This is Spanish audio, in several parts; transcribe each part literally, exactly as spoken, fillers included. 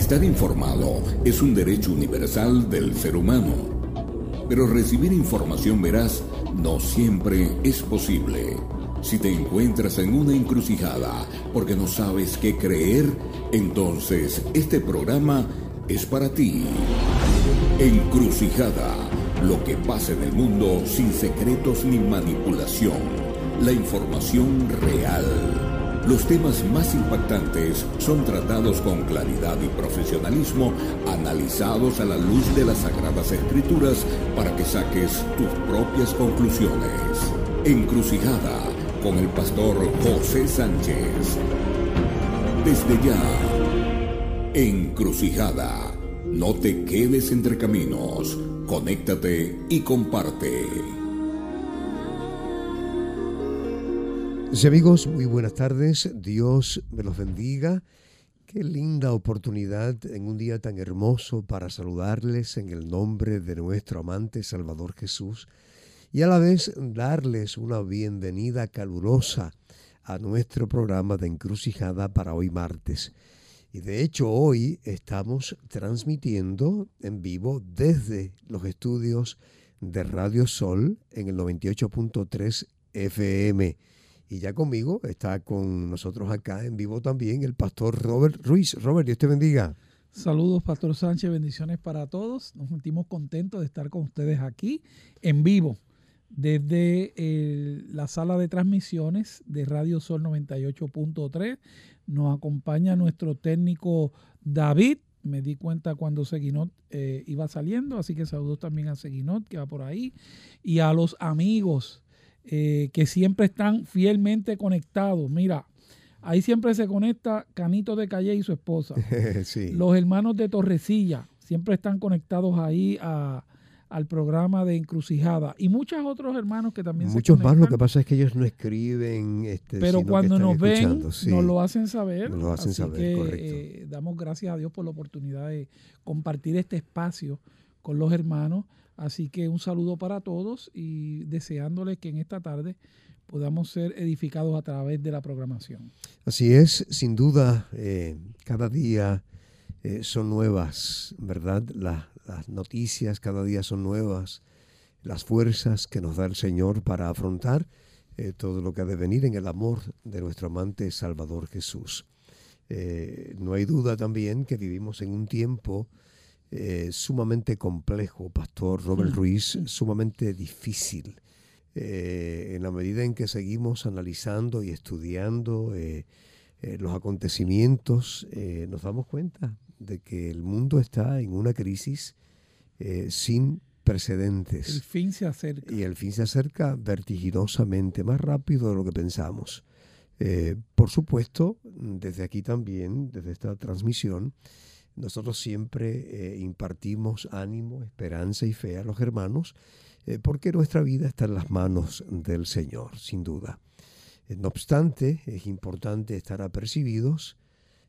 Estar informado es un derecho universal del ser humano, pero recibir información veraz no siempre es posible. Si te encuentras en una encrucijada porque no sabes qué creer, entonces este programa es para ti. Encrucijada, lo que pasa en el mundo sin secretos ni manipulación, la información real. Los temas más impactantes son tratados con claridad y profesionalismo, analizados a la luz de las Sagradas Escrituras para que saques tus propias conclusiones. Encrucijada con el pastor José Sánchez. Desde ya, Encrucijada. No te quedes entre caminos. Conéctate y comparte. Sí, amigos, muy buenas tardes. Dios me los bendiga. Qué linda oportunidad en un día tan hermoso para saludarles en el nombre de nuestro amante Salvador Jesús y a la vez darles una bienvenida calurosa a nuestro programa de Encrucijada para hoy martes. Y de hecho hoy estamos transmitiendo en vivo desde los estudios de Radio Sol en el noventa y ocho punto tres F M. Y ya conmigo está con nosotros acá en vivo también el pastor Robert Ruiz. Robert, Dios te bendiga. Saludos, Pastor Sánchez, bendiciones para todos. Nos sentimos contentos de estar con ustedes aquí en vivo desde eh, la sala de transmisiones de Radio Sol noventa y ocho punto tres. Nos acompaña nuestro técnico David. Me di cuenta cuando Seguinot eh, iba saliendo, así que saludos también a Seguinot que va por ahí y a los amigos Eh, que siempre están fielmente conectados. Mira, ahí siempre se conecta Canito de Calle y su esposa. Sí. Los hermanos de Torrecilla siempre están conectados ahí a, al programa de Encrucijada. Y muchos otros hermanos que también Muchos se más, conectan. lo que pasa es que ellos no escriben. Este, pero sino cuando que nos ven, sí, nos lo hacen saber. Nos lo hacen Así saber, que, correcto. Eh, damos gracias a Dios por la oportunidad de compartir este espacio con los hermanos. Así que un saludo para todos y deseándoles que en esta tarde podamos ser edificados a través de la programación. Así es, sin duda, eh, cada día eh, son nuevas, ¿verdad? La, las noticias cada día son nuevas, las fuerzas que nos da el Señor para afrontar eh, todo lo que ha de venir en el amor de nuestro amante Salvador Jesús. Eh, no hay duda también que vivimos en un tiempo Eh, sumamente complejo, Pastor Robert Ruiz, sumamente difícil. Eh, en la medida en que seguimos analizando y estudiando eh, eh, los acontecimientos, eh, nos damos cuenta de que el mundo está en una crisis eh, sin precedentes. El fin se acerca. Y el fin se acerca vertiginosamente, más rápido de lo que pensamos. Eh, por supuesto, desde aquí también, desde esta transmisión, nosotros siempre eh, impartimos ánimo, esperanza y fe a los hermanos, eh, porque nuestra vida está en las manos del Señor, sin duda. Eh, no obstante, es importante estar apercibidos,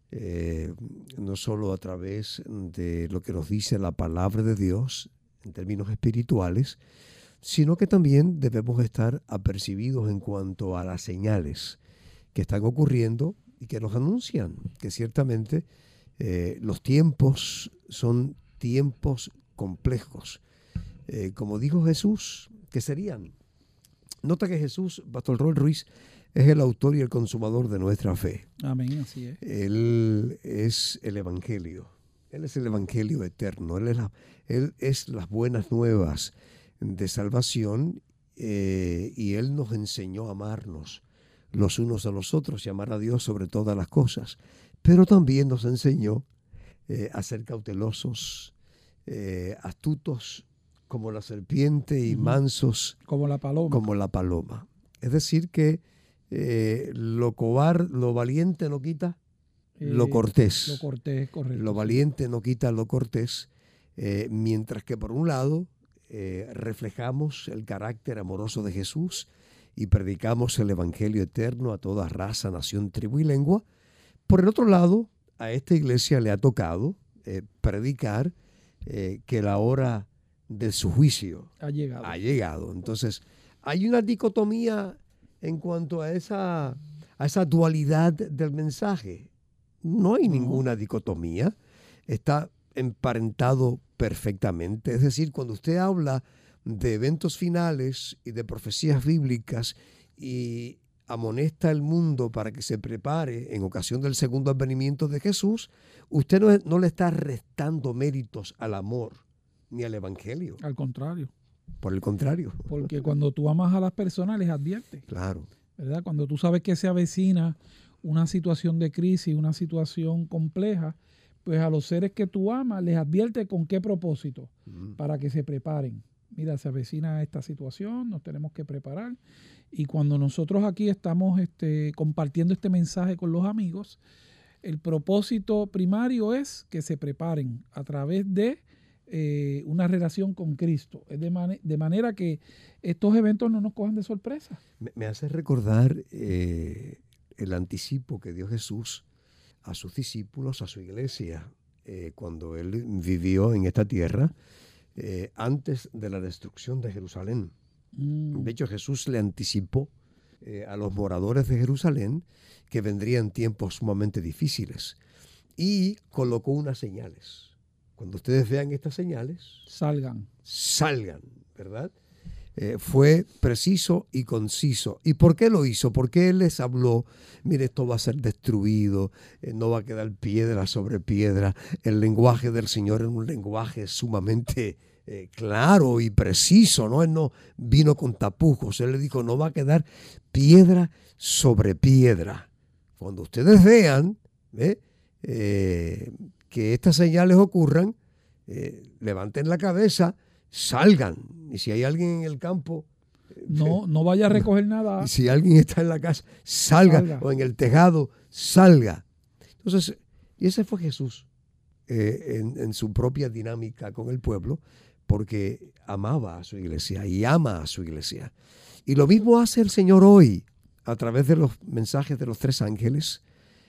eh, no solo a través de lo que nos dice la palabra de Dios en términos espirituales, sino que también debemos estar apercibidos en cuanto a las señales que están ocurriendo y que nos anuncian que ciertamente Eh, los tiempos son tiempos complejos. Eh, como dijo Jesús, que serían. Nota que Jesús, Pastor Robert Ruiz, es el autor y el consumador de nuestra fe. Amén, así es. Él es el Evangelio. Él es el Evangelio eterno. Él es, la, él es las buenas nuevas de salvación eh, y Él nos enseñó a amarnos los unos a los otros y amar a Dios sobre todas las cosas. Pero también nos enseñó eh, a ser cautelosos, eh, astutos como la serpiente y mansos como la paloma. Como la paloma. Es decir que eh, lo cobarde, lo valiente no quita eh, lo cortés. Lo cortés, correcto. Lo valiente sí. no quita lo cortés, eh, mientras que por un lado eh, reflejamos el carácter amoroso de Jesús y predicamos el Evangelio eterno a toda raza, nación, tribu y lengua. Por el otro lado, a esta iglesia le ha tocado eh, predicar eh, que la hora de su juicio ha llegado. ha llegado. Entonces, hay una dicotomía en cuanto a esa, a esa dualidad del mensaje. No hay no. ninguna dicotomía. está emparentado perfectamente. Es decir, cuando usted habla de eventos finales y de profecías bíblicas y amonesta al mundo para que se prepare en ocasión del segundo advenimiento de Jesús, usted no, no le está restando méritos al amor ni al evangelio. Al contrario. Por el contrario. Porque cuando tú amas a las personas les adviertes. Claro. ¿Verdad? Cuando tú sabes que se avecina una situación de crisis, una situación compleja, pues a los seres que tú amas les advierte con qué propósito, mm. para que se preparen. Mira, se avecina esta situación, nos tenemos que preparar. Y cuando nosotros aquí estamos este, compartiendo este mensaje con los amigos, el propósito primario es que se preparen a través de eh, una relación con Cristo. Es de, man- de manera que estos eventos no nos cojan de sorpresa. Me, me hace recordar eh, el anticipo que dio Jesús a sus discípulos, a su iglesia, eh, cuando él vivió en esta tierra, eh, antes de la destrucción de Jerusalén. Mm. De hecho, Jesús le anticipó eh, a los moradores de Jerusalén que vendrían tiempos sumamente difíciles y colocó unas señales. Cuando ustedes vean estas señales, salgan. Salgan, ¿verdad? Eh, fue preciso y conciso. ¿Y por qué lo hizo? Porque él les habló, mire, esto va a ser destruido, eh, no va a quedar piedra sobre piedra. El lenguaje del Señor es un lenguaje sumamente eh, claro y preciso, ¿no? Él no vino con tapujos, él le dijo, no va a quedar piedra sobre piedra. Cuando ustedes vean ¿eh? Eh, que estas señales ocurran, eh, levanten la cabeza, salgan. Y si hay alguien en el campo, no, no vaya a recoger nada. Y si alguien está en la casa, salga, salga. O en el tejado, salga. Entonces, y ese fue Jesús eh, en, en su propia dinámica con el pueblo, porque amaba a su iglesia y ama a su iglesia. Y lo mismo hace el Señor hoy, a través de los mensajes de los tres ángeles,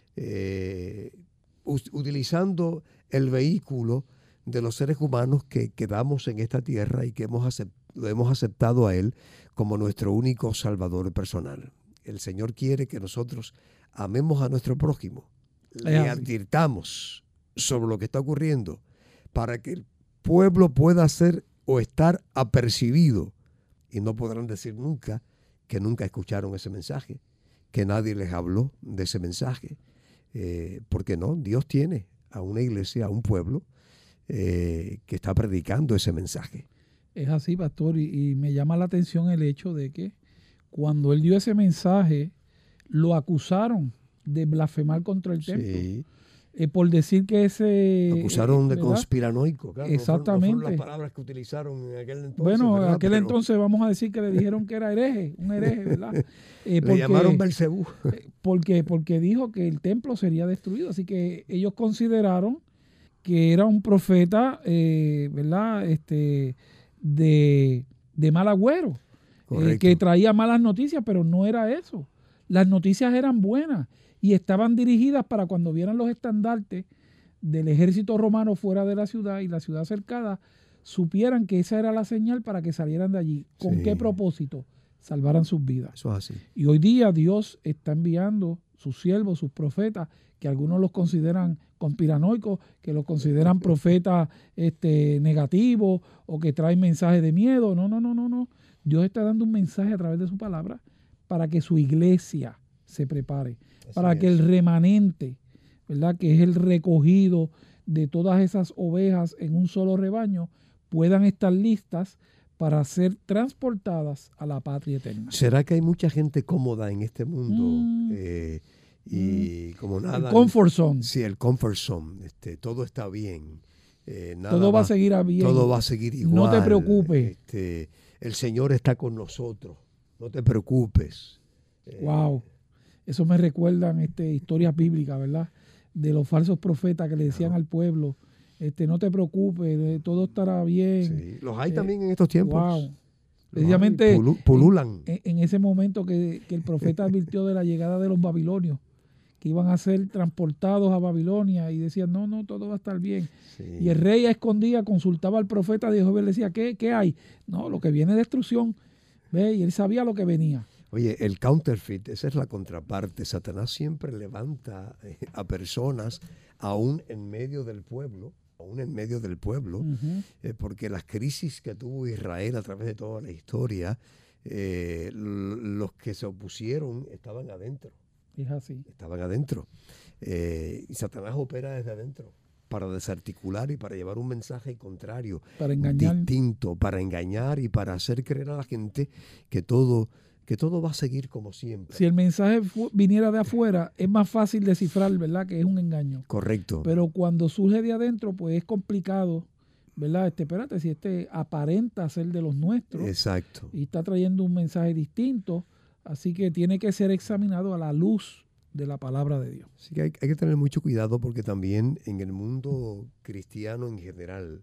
eh, utilizando el vehículo de los seres humanos que quedamos en esta tierra y que hemos acept- lo hemos aceptado a Él como nuestro único Salvador personal. El Señor quiere que nosotros amemos a nuestro prójimo, le advirtamos sobre lo que está ocurriendo para que el pueblo pueda ser o estar apercibido, y no podrán decir nunca que nunca escucharon ese mensaje, que nadie les habló de ese mensaje, eh, porque no, Dios tiene a una iglesia, a un pueblo Eh, que está predicando ese mensaje. Es así, pastor, y, y me llama la atención el hecho de que cuando él dio ese mensaje, lo acusaron de blasfemar contra el templo. Sí. Eh, por decir que ese... Lo acusaron eh, de ¿verdad? conspiranoico. Claro, exactamente. No fueron, no fueron las palabras que utilizaron en aquel entonces. Bueno, en aquel Pero entonces vamos a decir que le dijeron que era hereje, un hereje, ¿verdad? Eh, porque, le llamaron Belcebú. Porque, porque dijo que el templo sería destruido. Así que ellos consideraron que era un profeta, eh, ¿verdad? Este, de, de mal agüero, eh, que traía malas noticias, pero no era eso. Las noticias eran buenas y estaban dirigidas para cuando vieran los estandartes del ejército romano fuera de la ciudad y la ciudad cercada, supieran que esa era la señal para que salieran de allí. ¿Con sí. qué propósito? Salvaran sus vidas. Eso es así. Y hoy día Dios está enviando sus siervos, sus profetas, que algunos los consideran conspiranoicos, que los consideran profetas este, negativos o que traen mensajes de miedo. No, no, no, no, no. Dios está dando un mensaje a través de su palabra para que su iglesia se prepare, Así para es. que el remanente, ¿verdad? Que es el recogido de todas esas ovejas en un solo rebaño, puedan estar listas para ser transportadas a la patria eterna. ¿Será que hay mucha gente cómoda en este mundo? Mm. Eh, y mm. como nada... El comfort zone. Sí, el comfort zone. Este, todo está bien. Eh, nada todo va, va a seguir bien. Todo va a seguir igual. No te preocupes. Este, el Señor está con nosotros. No te preocupes. Eh, wow. Eso me recuerdan este, historias bíblicas, ¿verdad? De los falsos profetas que le decían no. al pueblo, este, no te preocupes, todo estará bien. Sí. Los hay eh, también en estos tiempos. Wow. Precisamente Pulu, pululan. En, en ese momento que, que el profeta advirtió de la llegada de los babilonios, que iban a ser transportados a Babilonia y decían, no, no, todo va a estar bien. Sí. Y el rey a escondida consultaba al profeta de Jehová y le decía, ¿qué, qué hay? No, lo que viene es destrucción. ¿Ve? Y él sabía lo que venía. Oye, el counterfeit, esa es la contraparte. Satanás siempre levanta a personas aún en medio del pueblo, aún en medio del pueblo, uh-huh. eh, porque las crisis que tuvo Israel a través de toda la historia, eh, los que se opusieron estaban adentro. Es así. Estaban adentro. Eh, y Satanás opera desde adentro para desarticular y para llevar un mensaje contrario, para engañar. distinto, para engañar y para hacer creer a la gente que todo, que todo va a seguir como siempre. Si el mensaje fu- viniera de afuera, es más fácil descifrar, ¿verdad?, que es un engaño. Correcto. Pero cuando surge de adentro, pues es complicado, ¿verdad? Este, espérate, si este aparenta ser de los nuestros. Exacto. Y está trayendo un mensaje distinto, así que tiene que ser examinado a la luz de la palabra de Dios. Así que hay, hay que tener mucho cuidado porque también en el mundo cristiano en general,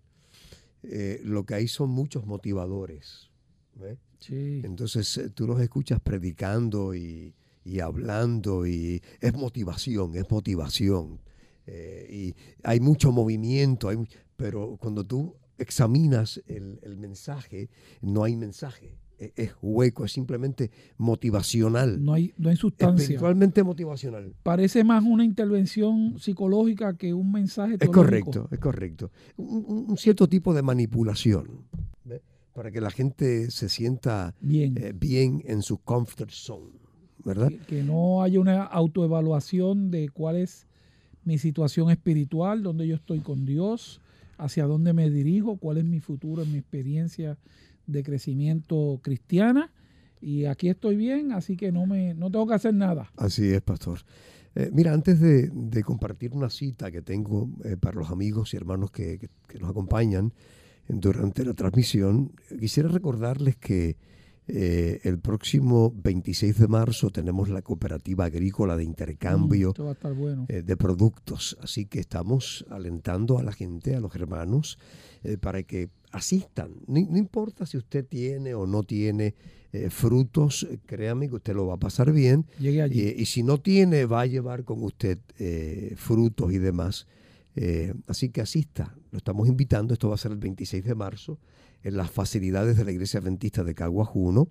eh, lo que hay son muchos motivadores. ¿Ves? Sí. Entonces eh, tú los escuchas predicando y, y hablando y es motivación, es motivación. Eh, y hay mucho movimiento, hay, pero cuando tú examinas el, el mensaje, no hay mensaje. Es hueco, es simplemente motivacional. No hay, no hay sustancia. Espiritualmente motivacional. Parece más una intervención psicológica que un mensaje teológico. Es correcto, es correcto. Un, un cierto tipo de manipulación, ¿ves? Para que la gente se sienta bien, eh, bien en su comfort zone, ¿verdad? Que, que no haya una autoevaluación de cuál es mi situación espiritual, dónde yo estoy con Dios, hacia dónde me dirijo, cuál es mi futuro, mi experiencia de crecimiento cristiana, y aquí estoy bien, así que no me no tengo que hacer nada. Así es, pastor. Eh, mira, antes de, de compartir una cita que tengo eh, para los amigos y hermanos que, que, que nos acompañan durante la transmisión, quisiera recordarles que eh, el próximo veintiséis de marzo tenemos la cooperativa agrícola de intercambio mm, va a estar bueno. eh, de productos, así que estamos alentando a la gente, a los hermanos, eh, para que asistan. No, no importa si usted tiene o no tiene eh, frutos, créame que usted lo va a pasar bien. Llegue allí. Y, y si no tiene, va a llevar con usted eh, frutos y demás. Eh, así que asista, lo estamos invitando. Esto va a ser el veintiséis de marzo en las facilidades de la Iglesia Adventista de Caguas uno,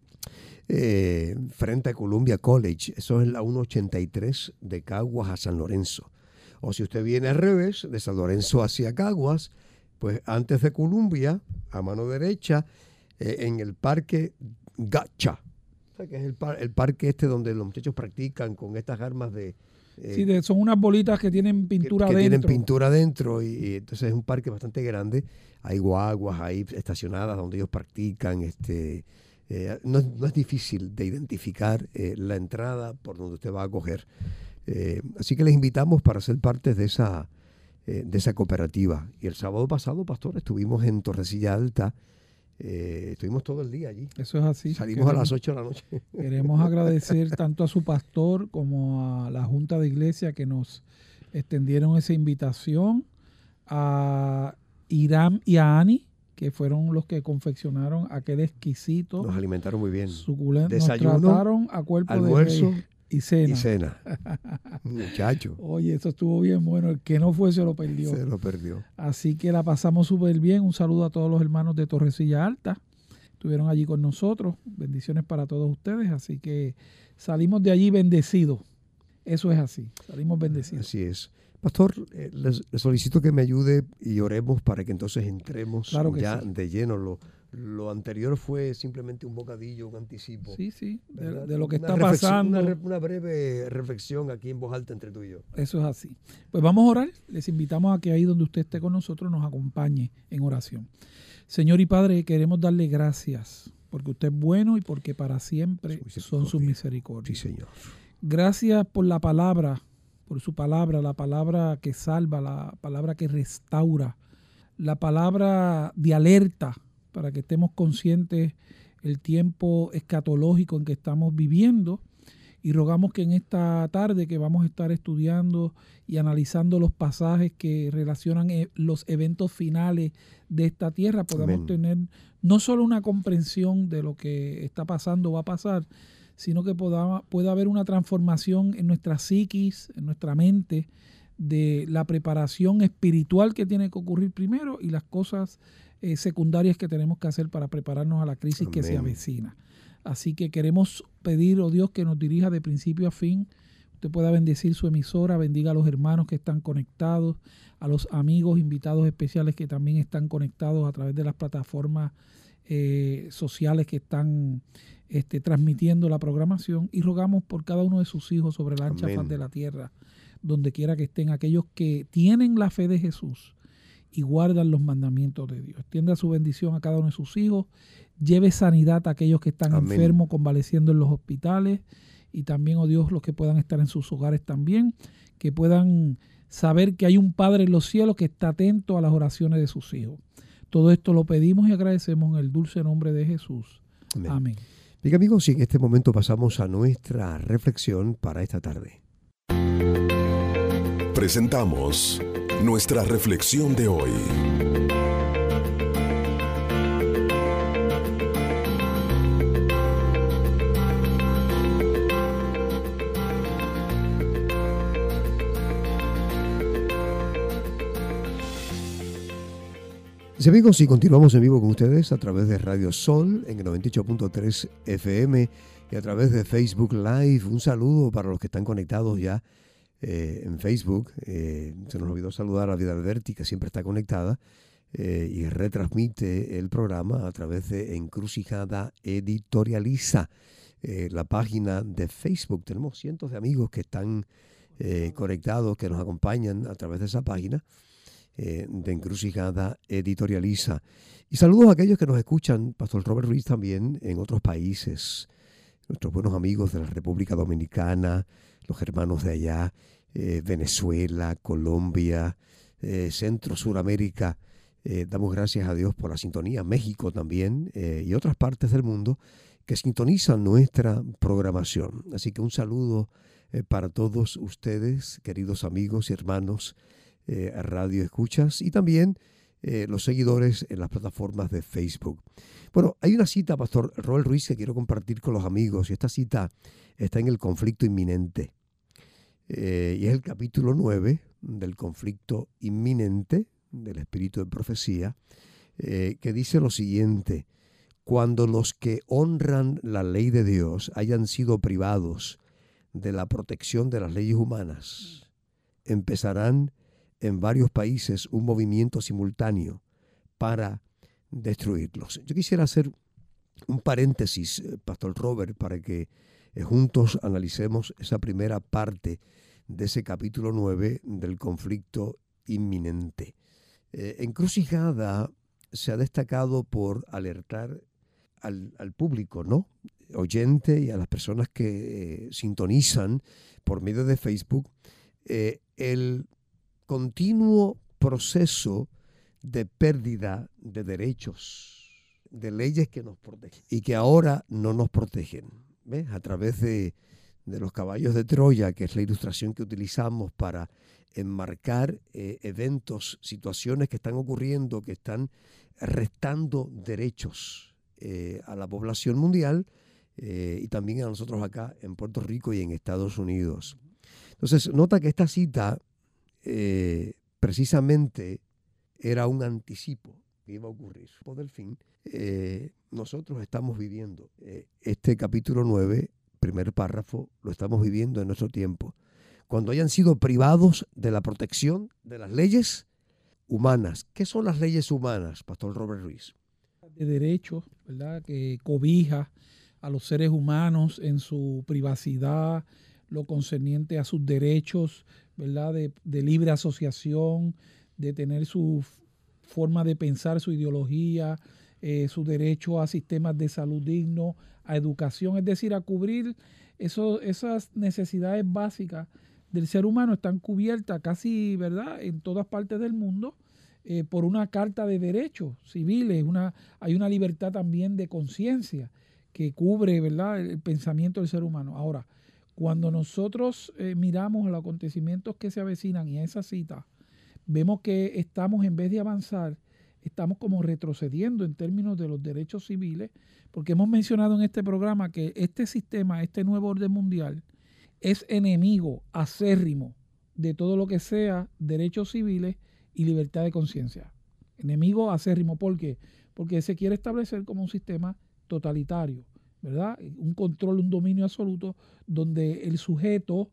eh, frente a Columbia College. Eso es la ciento ochenta y tres de Caguas a San Lorenzo. O si usted viene al revés, de San Lorenzo hacia Caguas, pues antes de Columbia, a mano derecha, eh, en el parque Gacha, o sea, que es el, par, el parque este donde los muchachos practican con estas armas de... Eh, sí, de, son unas bolitas que tienen pintura que, que adentro. Que tienen pintura adentro y, y entonces es un parque bastante grande. Hay guaguas ahí estacionadas donde ellos practican. Este, eh, no, no es difícil de identificar eh, la entrada por donde usted va a coger. Eh, así que les invitamos para ser parte de esa... de esa cooperativa. Y el sábado pasado, pastor, estuvimos en Torrecilla Alta, eh, estuvimos todo el día allí. Eso es así. Salimos queremos, a las ocho de la noche. Queremos agradecer tanto a su pastor como a la Junta de Iglesia que nos extendieron esa invitación, a Irán y a Ani, que fueron los que confeccionaron aquel exquisito. Nos alimentaron muy bien. Suculento. Desayuno, nos trataron a cuerpo almuerzo, de rey. Y cena. Y cena. Muchacho. Oye, eso estuvo bien bueno. El que no fue se lo perdió. Se lo perdió. Así que la pasamos súper bien. Un saludo a todos los hermanos de Torrecilla Alta. Estuvieron allí con nosotros. Bendiciones para todos ustedes. Así que salimos de allí bendecidos. Eso es así. Salimos bendecidos. Así es. Pastor, eh, les, les solicito que me ayude y oremos para que entonces entremos claro que ya sí. de lleno. Lo, Lo anterior fue simplemente un bocadillo, un anticipo. Sí, sí, de, de lo que una está pasando. Una, una breve reflexión aquí en voz alta entre tú y yo. Eso es así. Pues vamos a orar. Les invitamos a que ahí donde usted esté con nosotros nos acompañe en oración. Señor y Padre, queremos darle gracias porque usted es bueno y porque para siempre son sus misericordias. Sí, Señor. Gracias por la palabra, por su palabra, la palabra que salva, la palabra que restaura, la palabra de alerta, para que estemos conscientes el tiempo escatológico en que estamos viviendo, y rogamos que en esta tarde que vamos a estar estudiando y analizando los pasajes que relacionan los eventos finales de esta tierra, podamos Amén. Tener no solo una comprensión de lo que está pasando o va a pasar, sino que pueda, pueda haber una transformación en nuestra psiquis, en nuestra mente, de la preparación espiritual que tiene que ocurrir primero y las cosas Eh, secundarias que tenemos que hacer para prepararnos a la crisis Amén. Que se avecina. Así que queremos pedir, oh Dios, que nos dirija de principio a fin. usted pueda bendecir su emisora, bendiga a los hermanos que están conectados, a los amigos, invitados especiales que también están conectados a través de las plataformas eh, sociales que están este, transmitiendo la programación, y rogamos por cada uno de sus hijos sobre la ancha faz de la tierra, donde quiera que estén, aquellos que tienen la fe de Jesús y guardan los mandamientos de Dios. Extienda su bendición a cada uno de sus hijos, lleve sanidad a aquellos que están Amén. enfermos, convaleciendo en los hospitales, y también, oh Dios, los que puedan estar en sus hogares también, que puedan saber que hay un Padre en los cielos que está atento a las oraciones de sus hijos. Todo esto lo pedimos y agradecemos en el dulce nombre de Jesús. Amén. Amén. Bien, amigos, y en este momento pasamos a nuestra reflexión para esta tarde. Presentamos nuestra reflexión de hoy. Mis amigos, y continuamos en vivo con ustedes a través de Radio Sol en el noventa y ocho punto tres F M y a través de Facebook Live. Un saludo para los que están conectados ya eh, en Facebook. Eh, se nos olvidó saludar a Vida Alberti, que siempre está conectada eh, y retransmite el programa a través de Encrucijada Editorializa, eh, la página de Facebook. Tenemos cientos de amigos que están eh, conectados, que nos acompañan a través de esa página. Eh, de Encrucijada Editorializa. Y saludos a aquellos que nos escuchan, Pastor Robert Ruiz, también en otros países, nuestros buenos amigos de la República Dominicana, los hermanos de allá, eh, Venezuela, Colombia, eh, Centro, Suramérica. Eh, damos gracias a Dios por la sintonía, México también, eh, y otras partes del mundo que sintonizan nuestra programación. Así que un saludo eh, para todos ustedes, queridos amigos y hermanos, Eh, Radio Escuchas, y también eh, los seguidores en las plataformas de Facebook. Bueno, hay una cita, Pastor Robert Ruiz, que quiero compartir con los amigos, y esta cita está en el conflicto inminente. Eh, y es el capítulo nueve del conflicto inminente del Espíritu de Profecía, eh, que dice lo siguiente: cuando los que honran la ley de Dios hayan sido privados de la protección de las leyes humanas, empezarán en varios países un movimiento simultáneo para destruirlos. Yo quisiera hacer un paréntesis, Pastor Robert, para que eh, juntos analicemos esa primera parte de ese capítulo nueve del conflicto inminente. Eh, Encrucijada se ha destacado por alertar al, al público, ¿no?, oyente, y a las personas que eh, sintonizan por medio de Facebook, eh, el continuo proceso de pérdida de derechos, de leyes que nos protegen y que ahora no nos protegen. ¿Ves? A través de, de los caballos de Troya, que es la ilustración que utilizamos para enmarcar eh, eventos, situaciones que están ocurriendo, que están restando derechos eh, a la población mundial eh, y también a nosotros acá en Puerto Rico y en Estados Unidos. Entonces, nota que esta cita Eh, precisamente era un anticipo que iba a ocurrir. Por el fin, eh, nosotros estamos viviendo eh, este capítulo nueve, primer párrafo, lo estamos viviendo en nuestro tiempo. Cuando hayan sido privados de la protección de las leyes humanas. ¿Qué son las leyes humanas, Pastor Robert Ruiz? De derechos, ¿verdad?, que cobija a los seres humanos en su privacidad, lo concerniente a sus derechos, ¿verdad?, de, de libre asociación, de tener su forma de pensar, su ideología, eh, su derecho a sistemas de salud dignos, a educación, es decir, a cubrir eso, esas necesidades básicas del ser humano. Están cubiertas casi, ¿verdad?, en todas partes del mundo eh, por una carta de derechos civiles. Una, hay una libertad también de conciencia que cubre, ¿verdad?, el pensamiento del ser humano. Ahora, cuando nosotros eh, miramos los acontecimientos que se avecinan y a esa cita, vemos que estamos, en vez de avanzar, estamos como retrocediendo en términos de los derechos civiles, porque hemos mencionado en este programa que este sistema, este nuevo orden mundial, es enemigo acérrimo de todo lo que sea derechos civiles y libertad de conciencia. Enemigo acérrimo, ¿por qué? Porque se quiere establecer como un sistema totalitario, ¿verdad? Un control, un dominio absoluto, donde el sujeto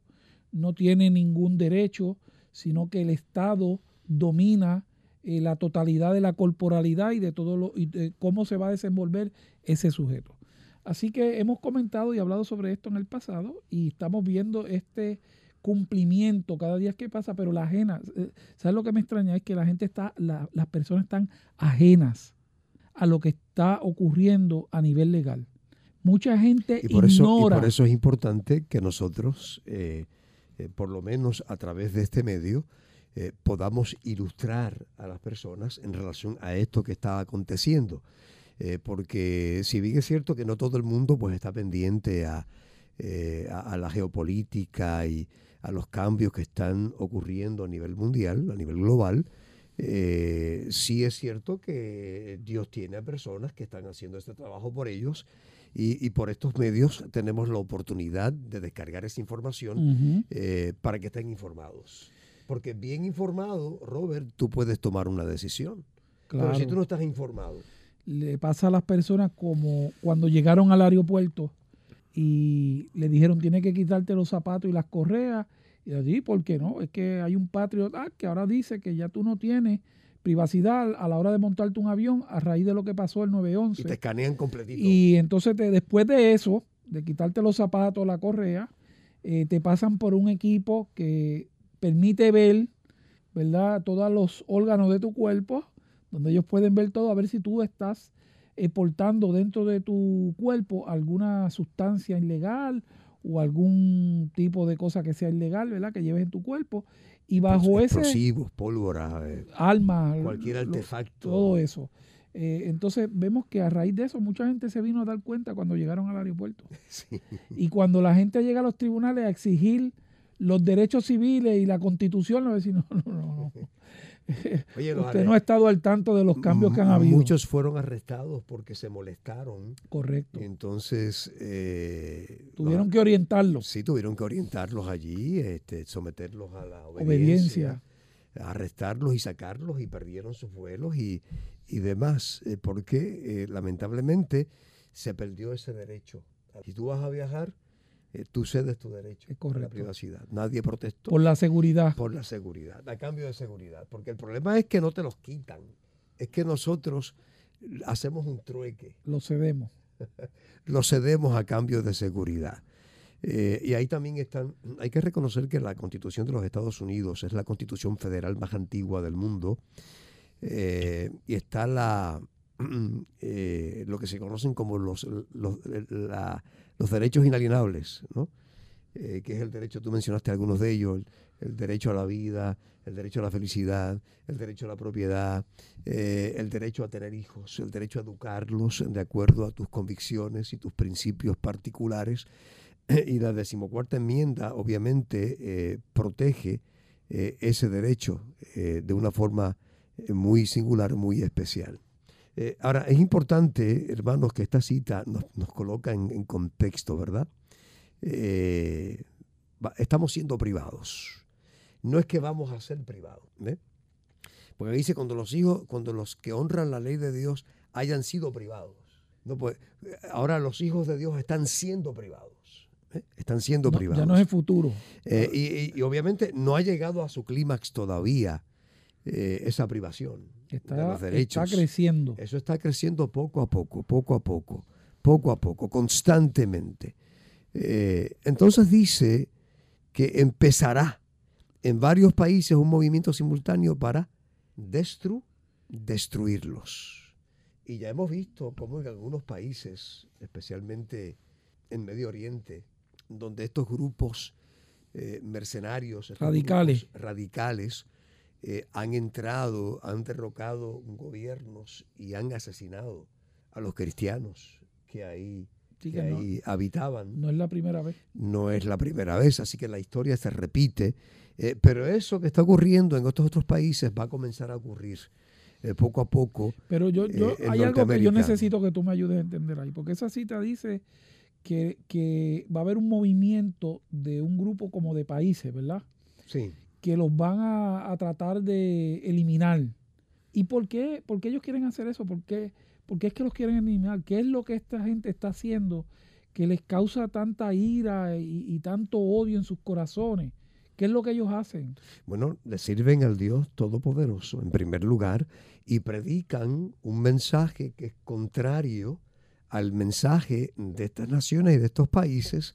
no tiene ningún derecho, sino que el Estado domina eh, la totalidad de la corporalidad y de todo lo y de cómo se va a desenvolver ese sujeto. Así que hemos comentado y hablado sobre esto en el pasado y estamos viendo este cumplimiento cada día que pasa, pero la ajena, ¿sabes lo que me extraña? Es que la gente está, la, las personas están ajenas a lo que está ocurriendo a nivel legal. Mucha gente y por eso, ignora. Y por eso es importante que nosotros, eh, eh, por lo menos a través de este medio, eh, podamos ilustrar a las personas en relación a esto que está aconteciendo. Eh, porque si bien es cierto que no todo el mundo pues está pendiente a, eh, a, a la geopolítica y a los cambios que están ocurriendo a nivel mundial, a nivel global, eh, sí es cierto que Dios tiene a personas que están haciendo este trabajo por ellos y, y por estos medios tenemos la oportunidad de descargar esa información uh-huh. eh, para que estén informados. Porque bien informado, Robert, tú puedes tomar una decisión. Claro. Pero si tú no estás informado. Le pasa a las personas como cuando llegaron al aeropuerto y le dijeron tienes que quitarte los zapatos y las correas. Y así, ¿por qué no? Es que hay un Patriot Act que ahora dice que ya tú no tienes privacidad a la hora de montarte un avión a raíz de lo que pasó el nueve once. Y te escanean completito. Y entonces te, después de eso, de quitarte los zapatos, la correa, eh, te pasan por un equipo que permite ver, ¿verdad?, todos los órganos de tu cuerpo, donde ellos pueden ver todo, a ver si tú estás eh, portando dentro de tu cuerpo alguna sustancia ilegal o algún tipo de cosa que sea ilegal, ¿verdad?, que lleves en tu cuerpo. Y bajo ese... Explosivos, pólvora, eh, armas, cualquier artefacto. Lo, todo eso. Eh, entonces vemos que a raíz de eso mucha gente se vino a dar cuenta cuando llegaron al aeropuerto. Sí. Y cuando la gente llega a los tribunales a exigir los derechos civiles y la Constitución, le va a decir, no, no, no, no. Oye, usted no ha estado al tanto de los cambios que han habido. Muchos fueron arrestados porque se molestaron. Correcto. Entonces... Eh, tuvieron los, que orientarlos. Sí, tuvieron que orientarlos allí, este, someterlos a la obediencia, obediencia, arrestarlos y sacarlos y perdieron sus vuelos y, y demás. Eh, porque eh, lamentablemente se perdió ese derecho. Si tú vas a viajar... Eh, tú cedes tu derecho a la privacidad. Nadie protestó. Por la seguridad. Por la seguridad, a cambio de seguridad. Porque el problema es que no te los quitan. Es que nosotros hacemos un trueque. Lo cedemos. Lo cedemos a cambio de seguridad. Eh, y ahí también están, hay que reconocer que la Constitución de los Estados Unidos es la Constitución federal más antigua del mundo. Eh, y está la... Eh, lo que se conocen como los, los, la, los derechos inalienables, ¿no? Eh, que es el derecho, tú mencionaste algunos de ellos, el, el derecho a la vida, el derecho a la felicidad, el derecho a la propiedad, eh, el derecho a tener hijos, el derecho a educarlos de acuerdo a tus convicciones y tus principios particulares. Y la decimocuarta enmienda obviamente eh, protege eh, ese derecho eh, de una forma muy singular, muy especial. Eh, ahora, es importante, hermanos, que esta cita nos, nos coloca en, en contexto, ¿verdad? Eh, va, estamos siendo privados. No es que vamos a ser privados, ¿eh? Porque dice, cuando los hijos, cuando los que honran la ley de Dios hayan sido privados. No, pues, ahora los hijos de Dios están siendo privados. ¿eh? Están siendo no, privados. Ya no es el futuro. Eh, y, y, y obviamente no ha llegado a su clímax todavía eh, esa privación. Está, de los derechos. Está creciendo. Eso está creciendo poco a poco, poco a poco, poco a poco, constantemente. Eh, entonces dice que empezará en varios países un movimiento simultáneo para destru, destruirlos. Y ya hemos visto cómo en algunos países, especialmente en Medio Oriente, donde estos grupos eh, mercenarios, estos radicales, grupos radicales, Eh, han entrado, han derrocado gobiernos y han asesinado a los cristianos que ahí, sí, que que ahí no, habitaban. No es la primera vez. No es la primera vez, así que la historia se repite. Eh, pero eso que está ocurriendo en estos otros países va a comenzar a ocurrir eh, poco a poco. Pero yo, yo eh, hay algo que yo necesito que tú me ayudes a entender ahí, porque esa cita dice que, que va a haber un movimiento de un grupo como de países, ¿verdad? Sí. Que los van a, a tratar de eliminar. ¿Y por qué? ¿Por qué ellos quieren hacer eso? ¿Por qué? ¿Por qué es que los quieren eliminar? ¿Qué es lo que esta gente está haciendo que les causa tanta ira y, y tanto odio en sus corazones? ¿Qué es lo que ellos hacen? Bueno, le sirven al Dios Todopoderoso, en primer lugar, y predican un mensaje que es contrario al mensaje de estas naciones y de estos países,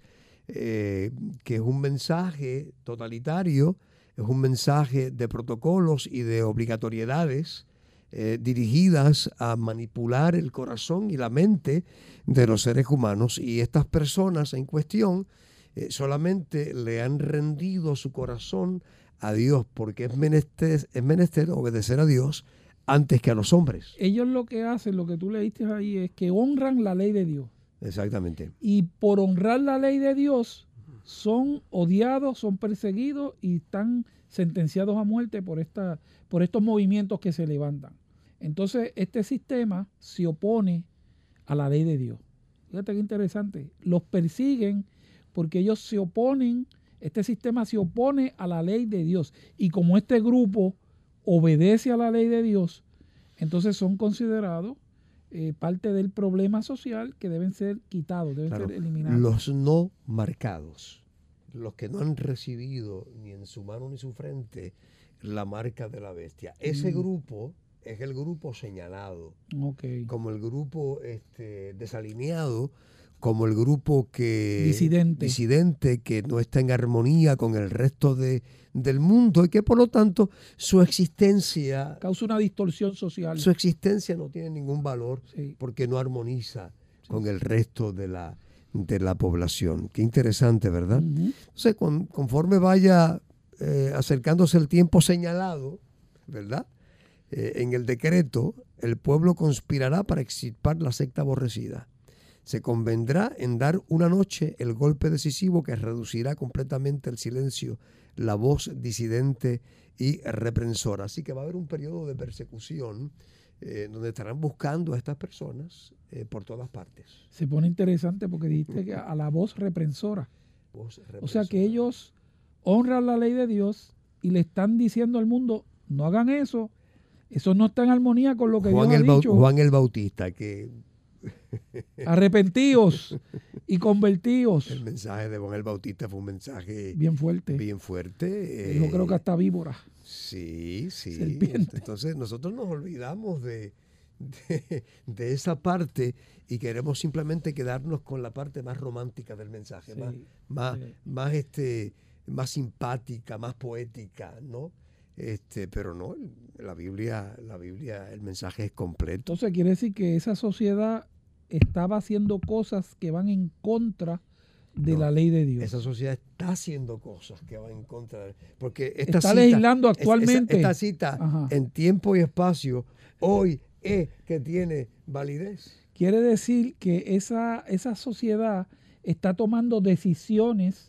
eh, que es un mensaje totalitario, es un mensaje de protocolos y de obligatoriedades eh, dirigidas a manipular el corazón y la mente de los seres humanos. Y estas personas en cuestión eh, solamente le han rendido su corazón a Dios, porque es menester, es menester obedecer a Dios antes que a los hombres. Ellos lo que hacen, lo que tú leíste ahí, es que honran la ley de Dios. Exactamente. Y por honrar la ley de Dios son odiados, son perseguidos y están sentenciados a muerte por, esta, por estos movimientos que se levantan. Entonces, este sistema se opone a la ley de Dios. Fíjate qué interesante. Los persiguen porque ellos se oponen, este sistema se opone a la ley de Dios. Y como este grupo obedece a la ley de Dios, entonces son considerados eh, parte del problema social que deben ser quitados, deben Claro, ser eliminados. los no marcados, los que no han recibido ni en su mano ni su frente la marca de la bestia. Ese Mm. grupo es el grupo señalado, Okay. como el grupo este, desalineado, como el grupo que Disidente. disidente, que no está en armonía con el resto de, del mundo y que por lo tanto su existencia, Causa una distorsión social. su existencia no tiene ningún valor Sí. porque no armoniza con el resto de la, de la población. Qué interesante, ¿verdad? Ujú. Entonces, con, conforme vaya eh, acercándose el tiempo señalado, ¿verdad? Eh, en el decreto, el pueblo conspirará para extirpar la secta aborrecida. Se convendrá en dar una noche el golpe decisivo que reducirá completamente el silencio, la voz disidente y reprensora. Así que va a haber un periodo de persecución eh, donde estarán buscando a estas personas eh, por todas partes. Se pone interesante porque dijiste que a la voz reprensora. Voz O sea que reprensora. ellos honran la ley de Dios y le están diciendo al mundo, no hagan eso, eso no está en armonía con lo que Juan Dios el, ha Bau- dicho. Juan el Bautista, que Arrepentíos y convertíos. el mensaje de Juan el Bautista fue un mensaje Bien fuerte. bien fuerte. Yo eh, creo que hasta víbora. Sí, sí. Serpiente. Entonces nosotros nos olvidamos de, de, de esa parte y queremos simplemente quedarnos con la parte más romántica del mensaje, Sí, más, más, sí. más, este, más simpática, más poética, ¿no? Este, pero no, la Biblia, la Biblia, el mensaje es completo. Entonces quiere decir que esa sociedad estaba haciendo cosas que van en contra de No, la ley de Dios. Esa sociedad está haciendo cosas que van en contra de... Porque esta Está cita, legislando es- esa- actualmente. esta cita Ajá. en tiempo y espacio hoy es que tiene validez. Quiere decir que esa, esa sociedad está tomando decisiones,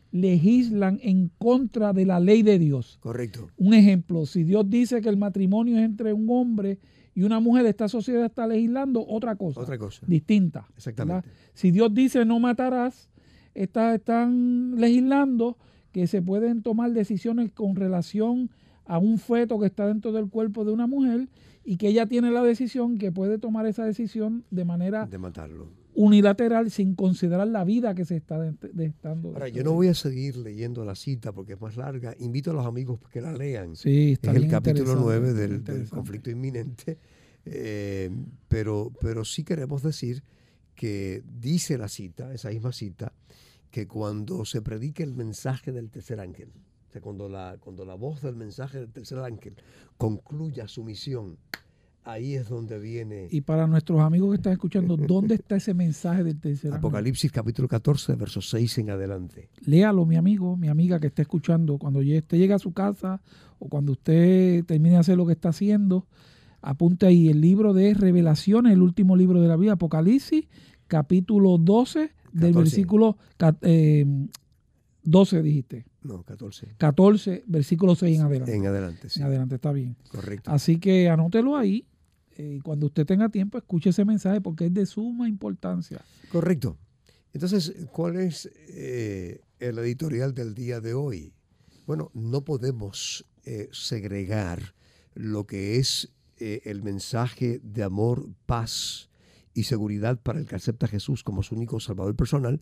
legislan en contra de la ley de Dios. Correcto. Un ejemplo, si Dios dice que el matrimonio es entre un hombre y una mujer, esta sociedad está legislando otra cosa, Otra cosa. distinta. Exactamente. ¿verdad? Si Dios dice no matarás, estas están legislando que se pueden tomar decisiones con relación a un feto que está dentro del cuerpo de una mujer y que ella tiene la decisión que puede tomar esa decisión de manera De matarlo. unilateral sin considerar la vida que se está de- de- dando. Ahora, yo dentro no de- voy a seguir leyendo la cita porque es más larga. Invito a los amigos que la lean. Sí, está Es el bien capítulo interesante, nueve bien del, del interesante. conflicto inminente. Eh, pero, pero sí queremos decir que dice la cita, esa misma cita, que cuando se predique el mensaje del tercer ángel, o sea, cuando la, cuando la voz del mensaje del tercer ángel concluya su misión, ahí es donde viene Y para nuestros amigos que están escuchando, ¿dónde está ese mensaje del tercer ángel? Apocalipsis capítulo catorce, versos seis en adelante. Léalo, mi amigo, mi amiga que está escuchando. Cuando ye- usted llegue a su casa o cuando usted termine de hacer lo que está haciendo, apunte ahí el libro de Revelaciones, el último libro de la Biblia, Apocalipsis, capítulo doce, del catorce. versículo ca- eh, doce, dijiste. No, catorce. catorce, versículo seis en adelante. En adelante, sí. En adelante, está bien. Correcto. Así que anótelo ahí. eh, Y cuando usted tenga tiempo, escuche ese mensaje porque es de suma importancia. Correcto. Entonces, ¿cuál es eh, el editorial del día de hoy? Bueno, no podemos eh, segregar lo que es eh, el mensaje de amor, paz y seguridad para el que acepta a Jesús como su único salvador personal,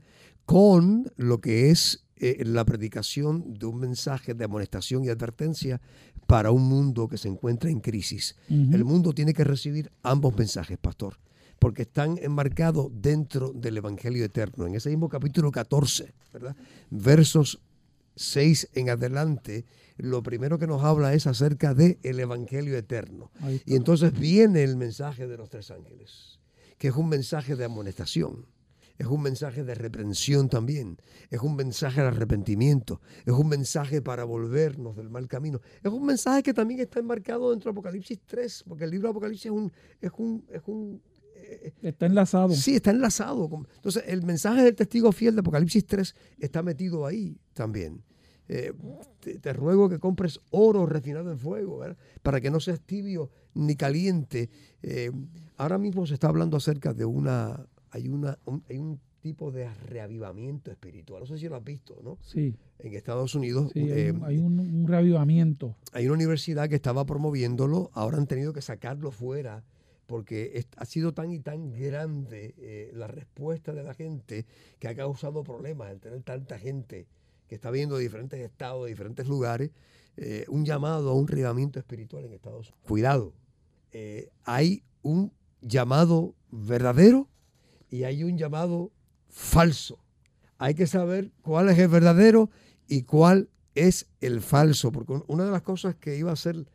con lo que es eh, la predicación de un mensaje de amonestación y advertencia para un mundo que se encuentra en crisis. Uh-huh. El mundo tiene que recibir ambos mensajes, pastor, porque están enmarcados dentro del Evangelio eterno. En ese mismo capítulo catorce, ¿verdad? Versos seis en adelante, lo primero que nos habla es acerca del Evangelio eterno. Y entonces viene el mensaje de los tres ángeles, que es un mensaje de amonestación, es un mensaje de reprensión también, es un mensaje de arrepentimiento, es un mensaje para volvernos del mal camino, es un mensaje que también está enmarcado dentro de Apocalipsis tres, porque el libro de Apocalipsis es un... Es un, es un eh, está enlazado. Sí, está enlazado. Entonces, el mensaje del testigo fiel de Apocalipsis tres está metido ahí también. Eh, te, te ruego que compres oro refinado en fuego, ¿verdad? Para que no seas tibio ni caliente. Eh, ahora mismo se está hablando acerca de una... Hay, una, un, hay un tipo de reavivamiento espiritual. No sé si lo has visto, ¿no? Sí. En Estados Unidos. Sí, hay, eh, un, hay un, un reavivamiento. Hay una universidad que estaba promoviéndolo. Ahora han tenido que sacarlo fuera porque es, ha sido tan y tan grande eh, la respuesta de la gente que ha causado problemas al tener tanta gente que está viendo de diferentes estados, de diferentes lugares, eh, un llamado a un reavivamiento espiritual en Estados Unidos. Cuidado. Eh, hay un llamado verdadero y hay un llamado falso. Hay que saber cuál es el verdadero y cuál es el falso, porque una de las cosas que iba a hacer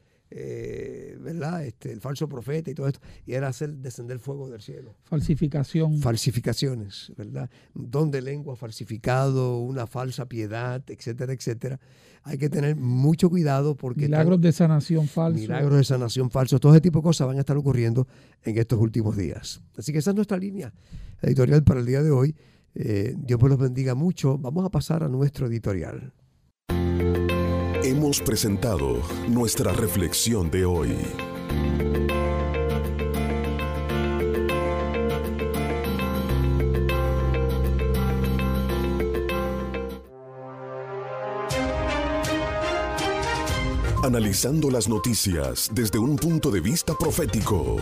eh, ¿verdad? Este, el falso profeta y todo esto, y era hacer descender fuego del cielo. Falsificación. Falsificaciones, ¿verdad? Don de lengua falsificado, una falsa piedad, etcétera, etcétera. Hay que tener mucho cuidado porque... Milagros de sanación falsos. Milagros de sanación falsos. Todo ese tipo de cosas van a estar ocurriendo en estos últimos días. Así que esa es nuestra línea editorial para el día de hoy. Eh, Dios pues los bendiga mucho. Vamos a pasar a nuestro editorial. Hemos presentado nuestra reflexión de hoy. Analizando las noticias desde un punto de vista profético.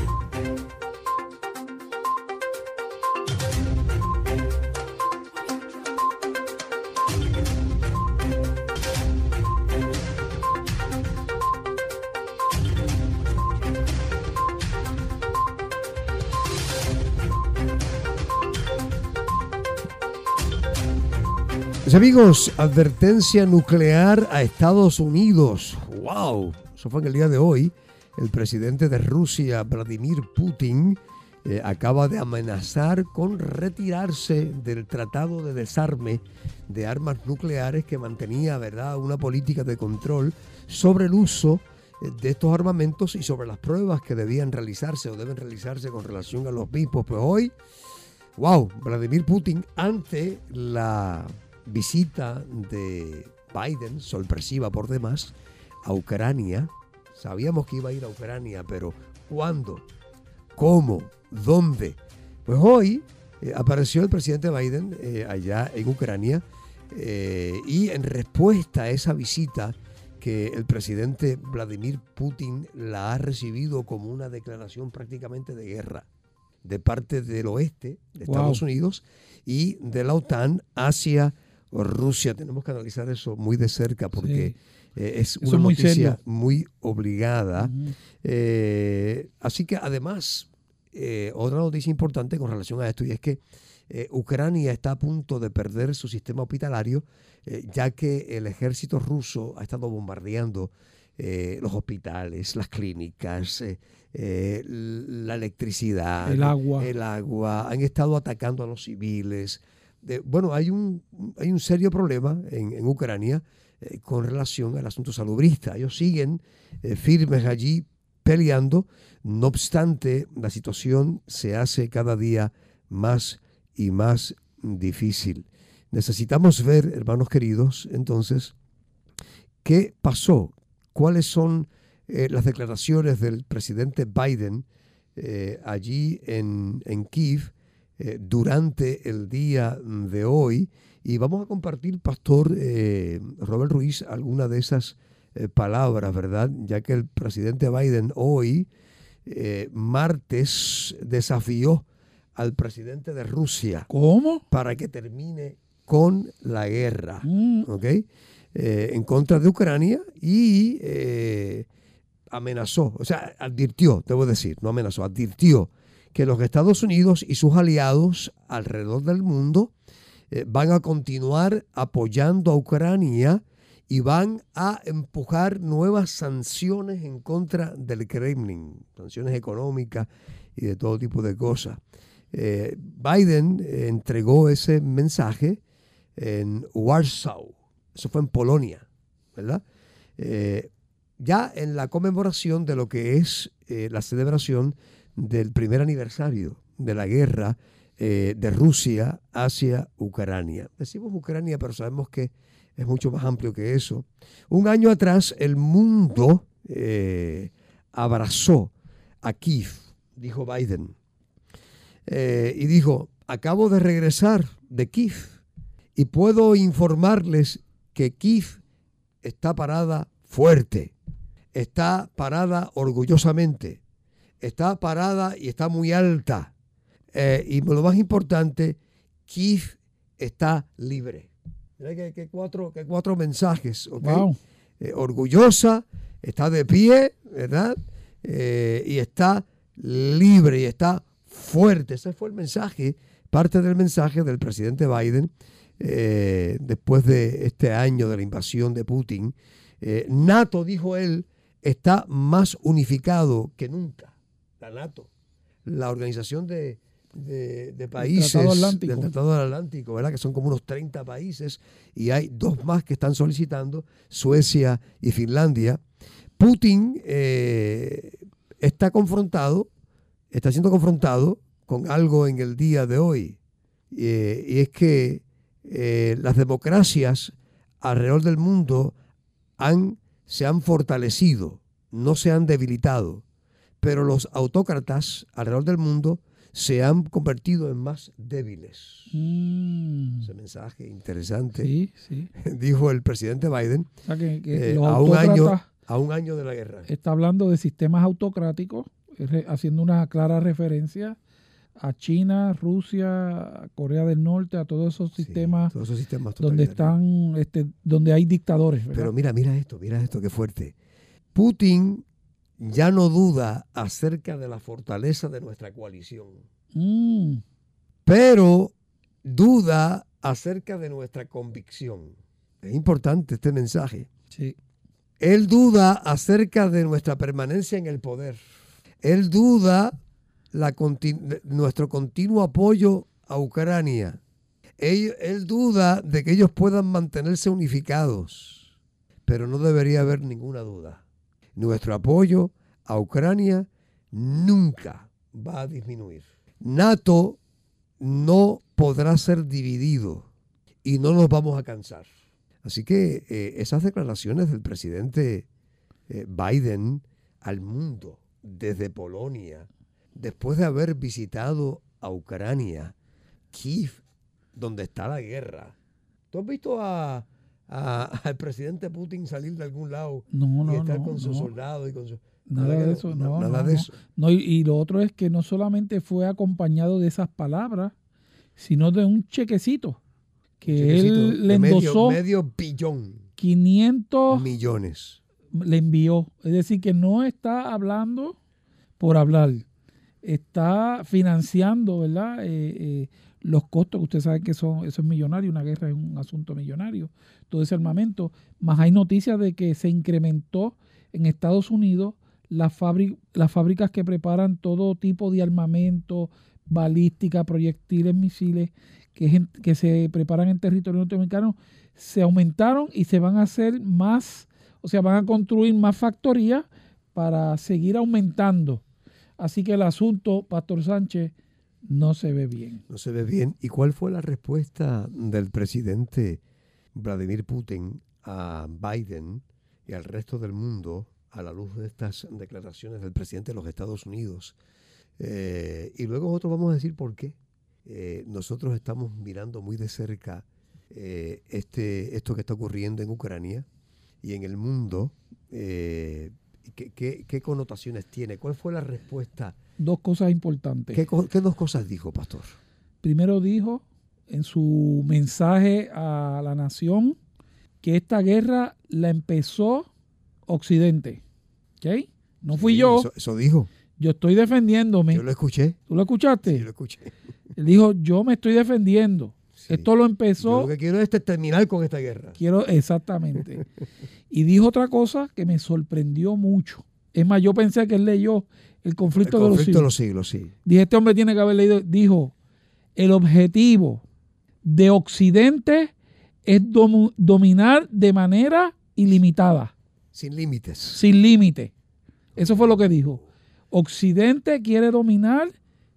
Mis amigos, advertencia nuclear a Estados Unidos. ¡Wow! Eso fue en el día de hoy. El presidente de Rusia, Vladimir Putin, eh, acaba de amenazar con retirarse del tratado de desarme de armas nucleares que mantenía, ¿verdad?, una política de control sobre el uso de estos armamentos y sobre las pruebas que debían realizarse o deben realizarse con relación a los mismos. Pues hoy, ¡wow! Vladimir Putin, ante la visita de Biden, sorpresiva por demás, a Ucrania. Sabíamos que iba a ir a Ucrania, pero ¿cuándo? ¿Cómo? ¿Dónde? Pues hoy eh, apareció el presidente Biden eh, allá en Ucrania eh, y en respuesta a esa visita que el presidente Vladimir Putin la ha recibido como una declaración prácticamente de guerra de parte del oeste de Estados wow. Unidos y de la OTAN hacia Rusia. Tenemos que analizar eso muy de cerca porque sí. eh, es una es muy noticia serio. Muy obligada. Uh-huh. Eh, así que además, eh, otra noticia importante con relación a esto, y es que eh, Ucrania está a punto de perder su sistema hospitalario, eh, ya que el ejército ruso ha estado bombardeando eh, los hospitales, las clínicas, eh, eh, la electricidad, el agua. el agua, han estado atacando a los civiles. De, bueno, hay un, hay un serio problema en, en Ucrania eh, con relación al asunto salubrista. Ellos siguen eh, firmes allí peleando, no obstante, la situación se hace cada día más y más difícil. Necesitamos ver, hermanos queridos, entonces, qué pasó, cuáles son eh, las declaraciones del presidente Biden eh, allí en, en Kiev, Eh, durante el día de hoy, y vamos a compartir, Pastor eh, Robert Ruiz, alguna de esas eh, palabras, ¿verdad? Ya que el presidente Biden hoy, eh, martes, desafió al presidente de Rusia. ¿Cómo? Para que termine con la guerra, Mm. ¿ok? Eh, en contra de Ucrania y eh, amenazó, o sea, advirtió, debo decir, no amenazó, advirtió que los Estados Unidos y sus aliados alrededor del mundo eh, van a continuar apoyando a Ucrania y van a empujar nuevas sanciones en contra del Kremlin, sanciones económicas y de todo tipo de cosas. Eh, Biden eh, entregó ese mensaje en Warsaw, eso fue en Polonia, ¿verdad? Eh, ya en la conmemoración de lo que es eh, la celebración del primer aniversario de la guerra eh, de Rusia hacia Ucrania. Decimos Ucrania, pero sabemos que es mucho más amplio que eso. Un año atrás el mundo eh, abrazó a Kiev, dijo Biden, eh, y dijo, acabo de regresar de Kiev y puedo informarles que Kiev está parada fuerte, está parada orgullosamente, está parada y está muy alta. Eh, y lo más importante, Kiev está libre. Mira que, que, cuatro, que cuatro mensajes, ¿ok? Wow. Eh, orgullosa, está de pie, ¿verdad? Eh, y está libre y está fuerte. Ese fue el mensaje, parte del mensaje del presidente Biden eh, después de este año de la invasión de Putin. Eh, NATO, dijo él, está más unificado que nunca. La NATO, la organización de... De, de países Tratado Atlántico. del Tratado del Atlántico, ¿verdad? Que son como unos treinta países y hay dos más que están solicitando, Suecia y Finlandia. Putin eh, está confrontado, está siendo confrontado con algo en el día de hoy eh, y es que eh, las democracias alrededor del mundo han, se han fortalecido, no se han debilitado, pero los autócratas alrededor del mundo se han convertido en más débiles. Mm. Ese mensaje interesante, Sí, sí. dijo el presidente Biden, O sea, que, que eh, los a, un año, autócratas a un año de la guerra. está hablando de sistemas autocráticos, re- haciendo una clara referencia a China, Rusia, a Corea del Norte, a todos esos Sí, sistemas todos esos sistemas donde totalitarios. están, este, donde hay dictadores, ¿verdad? Pero mira, mira esto, mira esto, qué fuerte. Putin ya no duda acerca de la fortaleza de nuestra coalición, Mm. pero duda acerca de nuestra convicción. Es importante este mensaje. Sí. Él duda acerca de nuestra permanencia en el poder. Él duda la continu- nuestro continuo apoyo a Ucrania. Él, él duda de que ellos puedan mantenerse unificados, pero no debería haber ninguna duda. Nuestro apoyo a Ucrania nunca va a disminuir. NATO no podrá ser dividido y no nos vamos a cansar. Así que eh, esas declaraciones del presidente eh, Biden al mundo desde Polonia, después de haber visitado a Ucrania, Kiev, donde está la guerra. ¿Tú has visto a, a- al presidente Putin salir de algún lado No, no, y estar no, con sus no. soldados y con su... Nada que de no? eso, Na- no, nada no, de no. eso. No, y, y lo otro es que no solamente fue acompañado de esas palabras, sino de un chequecito que Chequecito él le de medio, endosó medio billón quinientos, millones. le envió. Es decir, que no está hablando por hablar, está financiando, ¿verdad? Eh, eh, los costos que usted sabe que son, eso es millonario, una guerra es un asunto millonario, todo ese armamento. Más hay noticias de que se incrementó en Estados Unidos las, fábric- las fábricas que preparan todo tipo de armamento, balística, proyectiles, misiles, que, es en- que se preparan en territorio norteamericano, se aumentaron y se van a hacer más, o sea, van a construir más factorías para seguir aumentando. Así que el asunto, Pastor Sánchez, no se ve bien. No se ve bien. ¿Y cuál fue la respuesta del presidente Vladimir Putin a Biden y al resto del mundo a la luz de estas declaraciones del presidente de los Estados Unidos? Eh, y luego nosotros vamos a decir por qué. Eh, nosotros estamos mirando muy de cerca eh, este, esto que está ocurriendo en Ucrania y en el mundo. Eh, ¿qué, qué, qué connotaciones tiene? ¿Cuál fue la respuesta? Dos cosas importantes. ¿Qué, qué dos cosas dijo, pastor? Primero dijo en su mensaje a la nación que esta guerra la empezó Occidente. ¿Ok? No fui Sí, yo. Eso, eso dijo. Yo estoy defendiéndome. Yo lo escuché. ¿Tú lo escuchaste? Sí, yo lo escuché. Él dijo, yo me estoy defendiendo. Sí. Esto lo empezó. Yo lo que quiero es terminar con esta guerra. Quiero, exactamente. Y dijo otra cosa que me sorprendió mucho. Es más, yo pensé que él leyó El conflicto, El de, conflicto los de los siglos, sí. Dije, este hombre tiene que haber leído. Dijo, el objetivo de Occidente es dom- dominar de manera ilimitada. Sin límites. Sin límite. Eso fue lo que dijo. Occidente quiere dominar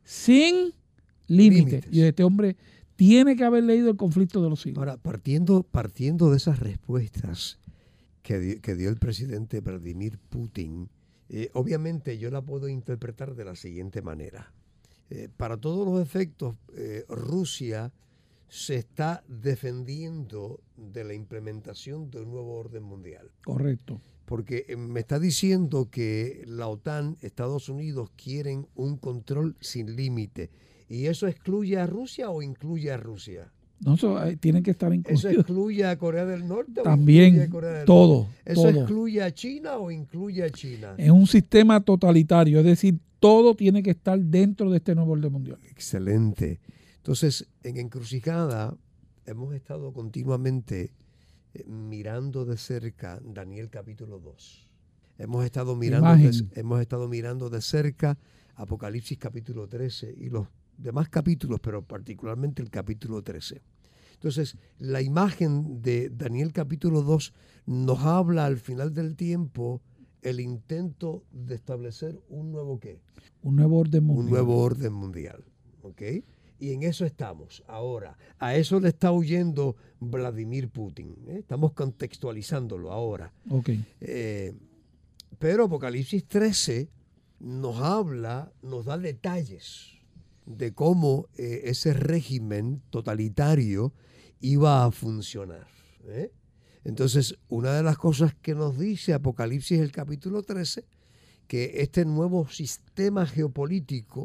sin límites. Y este hombre tiene que haber leído El conflicto de los siglos. Ahora, partiendo, partiendo de esas respuestas que, di, que dio el presidente Vladimir Putin, eh, obviamente yo la puedo interpretar de la siguiente manera. Eh, para todos los efectos, eh, Rusia se está defendiendo de la implementación de un nuevo orden mundial. Correcto. Porque me está diciendo que la OTAN, Estados Unidos, quieren un control sin límite. ¿Y eso excluye a Rusia o incluye a Rusia? No, eso eh, tienen que estar incluidos. ¿Eso excluye a Corea del Norte También, o incluye a Corea del todo, Norte? ¿Eso todo. excluye a China o incluye a China? Es un sistema totalitario, es decir, todo tiene que estar dentro de este nuevo orden mundial. Excelente. Entonces, en Encrucijada hemos estado continuamente eh, mirando de cerca Daniel capítulo dos. Hemos estado mirando de, hemos estado mirando de cerca Apocalipsis capítulo trece y los demás capítulos, pero particularmente el capítulo trece. Entonces, la imagen de Daniel capítulo dos nos habla al final del tiempo el intento de establecer un nuevo ¿qué? Un nuevo orden mundial. Un nuevo orden mundial, ¿ok? Y en eso estamos ahora. A eso le está huyendo Vladimir Putin. ¿eh? Estamos contextualizándolo ahora. Ok. Eh, pero Apocalipsis trece nos habla, nos da detalles de cómo eh, ese régimen totalitario iba a funcionar. ¿eh? Entonces, una de las cosas que nos dice Apocalipsis el capítulo trece, que este nuevo sistema geopolítico,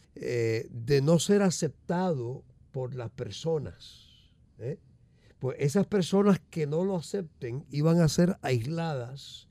eh, de no ser aceptado por las personas, ¿eh? pues esas personas que no lo acepten iban a ser aisladas,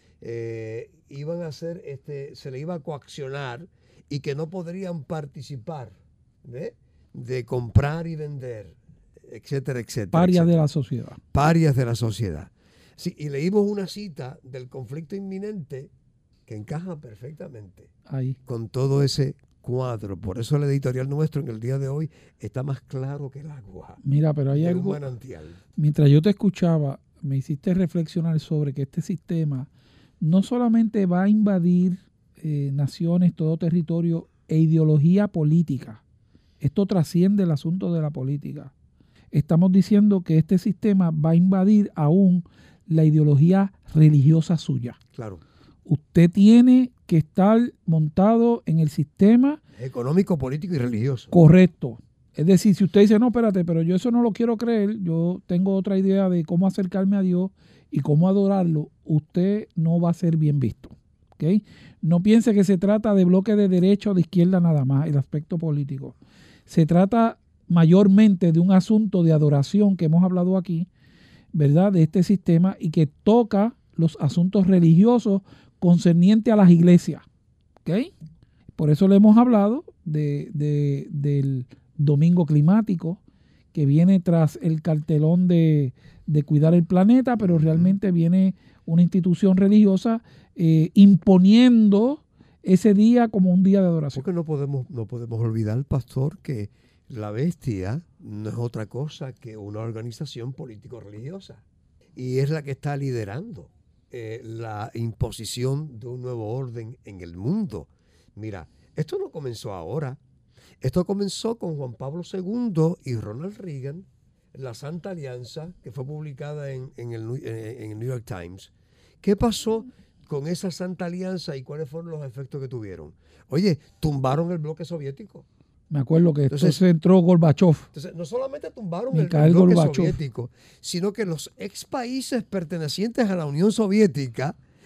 eh, iban a ser, este, se le iba a coaccionar y que no podrían participar ¿eh? de comprar y vender, etcétera, etcétera. Parias etcétera. de la sociedad. Parias de la sociedad. Sí, y leímos una cita del conflicto inminente que encaja perfectamente Ahí. con todo ese cuadro. Por eso el editorial nuestro en el día de hoy está más claro que el agua. Mira, pero hay de algo. un manantial. Mientras yo te escuchaba, me hiciste reflexionar sobre que este sistema no solamente va a invadir eh, naciones, todo territorio e ideología política. Esto trasciende el asunto de la política. Estamos diciendo que este sistema va a invadir aún la ideología religiosa suya. Claro. Usted tiene que estar montado en el sistema Económico, político y religioso. correcto. Es decir, si usted dice, no, espérate, pero yo eso no lo quiero creer, yo tengo otra idea de cómo acercarme a Dios y cómo adorarlo, usted no va a ser bien visto. ¿Okay? No piense que se trata de bloque de derecha o de izquierda nada más, el aspecto político. Se trata mayormente de un asunto de adoración que hemos hablado aquí, ¿verdad? De este sistema y que toca los asuntos religiosos concernientes a las iglesias. ¿Okay? Por eso le hemos hablado de, de, del domingo climático que viene tras el cartelón de, de cuidar el planeta, pero realmente viene una institución religiosa eh, imponiendo ese día como un día de adoración. Porque no podemos, no podemos olvidar, pastor, que la bestia no es otra cosa que una organización político-religiosa y es la que está liderando eh, la imposición de un nuevo orden en el mundo. Mira, esto no comenzó ahora. Esto comenzó con Juan Pablo segundo y Ronald Reagan, la Santa Alianza, que fue publicada en, en, el, en el New York Times. ¿Qué pasó con esa Santa Alianza y cuáles fueron los efectos que tuvieron? Oye, tumbaron el bloque soviético. Me acuerdo que entonces, entonces entró Gorbachev. Entonces, no solamente tumbaron Mikhail el, el bloque Gorbachev. soviético, sino que los ex países pertenecientes a la Unión Soviética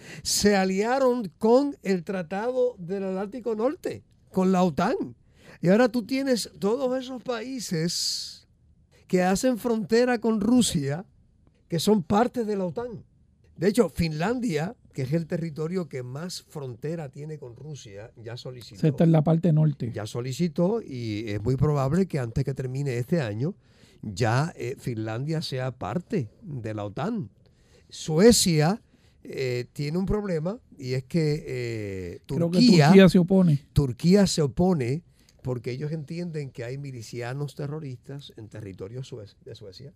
se aliaron con el Tratado del Atlántico Norte, con la OTAN. Y ahora tú tienes todos esos países que hacen frontera con Rusia, que son parte de la OTAN. De hecho, Finlandia, que es el territorio que más frontera tiene con Rusia, ya solicitó. Esta es la parte norte. Ya solicitó y es muy probable que antes que termine este año ya eh, Finlandia sea parte de la OTAN. Suecia eh, tiene un problema y es que eh, Turquía, Creo que Turquía se opone. Turquía se opone porque ellos entienden que hay milicianos terroristas en territorio sue- de Suecia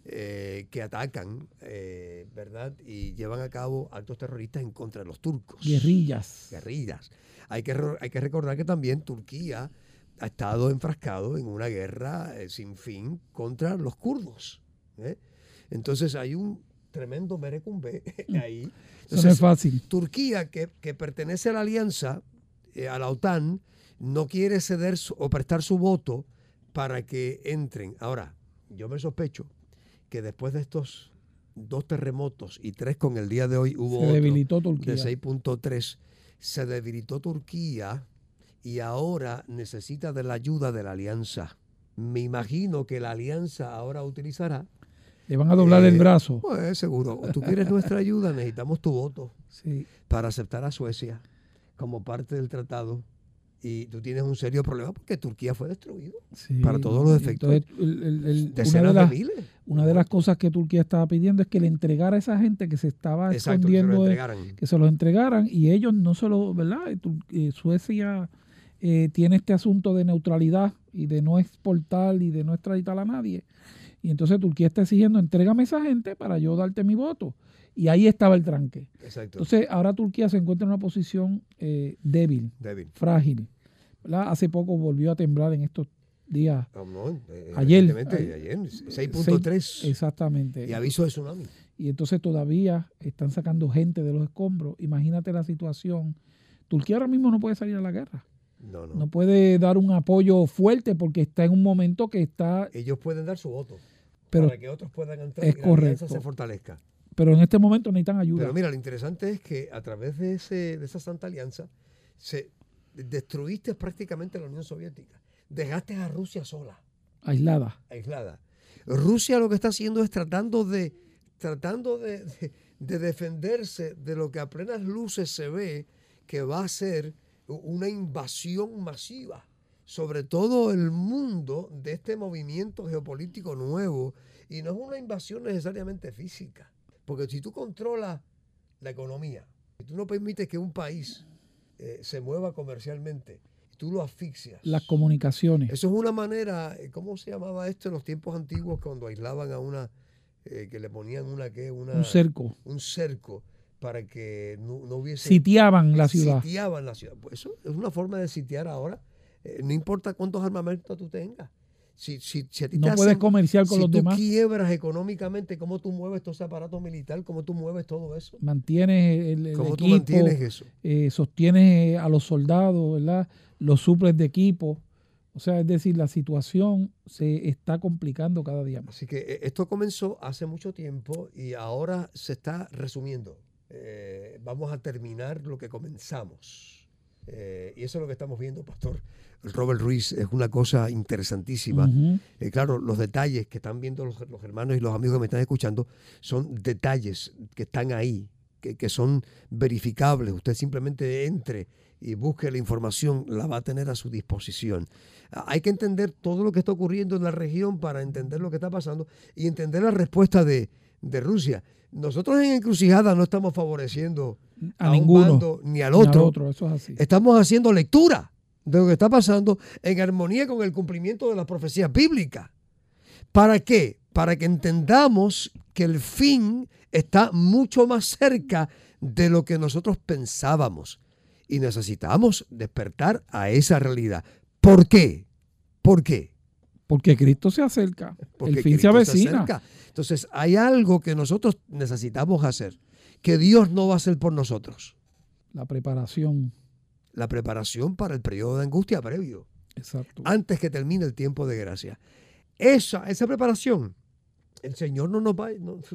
eh, que atacan, eh, ¿verdad? Y llevan a cabo actos terroristas en contra de los turcos. Guerrillas. Guerrillas. Hay que, hay que recordar que también Turquía ha estado enfrascado en una guerra eh, sin fin contra los kurdos. ¿eh? Entonces hay un tremendo merecumbe ahí. Entonces, Eso no es fácil. Turquía, que, que pertenece a la alianza, eh, a la OTAN, no quiere ceder su, o prestar su voto para que entren. Ahora, yo me sospecho que después de estos dos terremotos y tres con el día de hoy hubo Se otro debilitó Turquía. de seis punto tres, se debilitó Turquía y ahora necesita de la ayuda de la alianza. Me imagino que la alianza ahora utilizará. Le van a doblar eh, el brazo. Pues seguro. O tú quieres nuestra ayuda, necesitamos tu voto Sí. para aceptar a Suecia como parte del tratado. Y tú tienes un serio problema porque Turquía fue destruido Sí, para todos los efectos. entonces, el- el- el- una, Decenas de de, las, miles. una de las cosas que Turquía estaba pidiendo es que le entregara a esa gente que se estaba Exacto, que se lo escondiendo, de- entregaran. que se los entregaran, y ellos no se lo, ¿verdad? Tur- eh, Suecia eh, tiene este asunto de neutralidad y de no exportar y de no extraditar a nadie. Y entonces Turquía está exigiendo, entrégame a esa gente para yo darte mi voto. Y ahí estaba el tranque. Exacto. Entonces ahora Turquía se encuentra en una posición eh, débil, Débil. frágil. ¿verdad? Hace poco volvió a temblar en estos días. No, no, eh, Ayer, recientemente, ayer, ayer, seis punto tres. Exactamente. Y aviso de tsunami. Y entonces todavía están sacando gente de los escombros. Imagínate la situación. Turquía ahora mismo no puede salir a la guerra. No, no. No puede dar un apoyo fuerte porque está en un momento que está... Ellos pueden dar su voto Pero, para que otros puedan entrar es y la alianza correcto. se fortalezca. pero en este momento necesitan ayuda. Pero mira, lo interesante es que a través de, ese, de esa Santa Alianza se destruiste prácticamente la Unión Soviética. Dejaste a Rusia sola, Aislada. aislada. Rusia lo que está haciendo es tratando de tratando de, de, de defenderse de lo que a plenas luces se ve que va a ser una invasión masiva sobre todo el mundo de este movimiento geopolítico nuevo. Y no es una invasión necesariamente física, porque si tú controlas la economía, si tú no permites que un país eh, se mueva comercialmente, tú lo asfixias. Las comunicaciones. Eso es una manera, ¿cómo se llamaba esto en los tiempos antiguos cuando aislaban a una, eh, que le ponían una, ¿qué? Una, un cerco. un cerco para que no, no hubiese... Sitiaban la ciudad. Sitiaban la ciudad. Pues eso es una forma de sitiar ahora. Eh, no importa cuántos armamentos tú tengas. Si, si, si a ti No te puedes hacen, comerciar con si los tú demás. quiebras económicamente, ¿cómo tú mueves todo ese aparato militar? ¿Cómo tú mueves todo eso? Mantienes el, el ¿Cómo tú equipo, mantienes eso? eh, sostienes a los soldados, ¿verdad? Los suples de equipo. O sea, es decir, la situación se está complicando cada día más. Así que eh, esto comenzó hace mucho tiempo y ahora se está resumiendo. Eh, vamos a terminar lo que comenzamos. Eh, y eso es lo que estamos viendo, Pastor Robert Ruiz. Es una cosa interesantísima. Uh-huh. Eh, claro, los detalles que están viendo los, los hermanos y los amigos que me están escuchando son detalles que están ahí, que, que son verificables. Usted simplemente entre y busque la información, la va a tener a su disposición. Hay que entender todo lo que está ocurriendo en la región para entender lo que está pasando y entender la respuesta de, de Rusia. Nosotros en Encrucijada no estamos favoreciendo A, a ninguno. un bando ni al ni otro. al otro. Eso es así. Estamos haciendo lectura de lo que está pasando en armonía con el cumplimiento de las profecías bíblicas. ¿Para qué? Para que entendamos que el fin está mucho más cerca de lo que nosotros pensábamos. Y necesitamos despertar a esa realidad. ¿Por qué? ¿Por qué? Porque Cristo se acerca. Porque el fin Cristo se avecina. acerca. Entonces, hay algo que nosotros necesitamos hacer, que Dios no va a hacer por nosotros. La preparación. La preparación para el periodo de angustia previo, Exacto. antes que termine el tiempo de gracia. Esa, esa preparación, el Señor no nos va, no, tú sabes,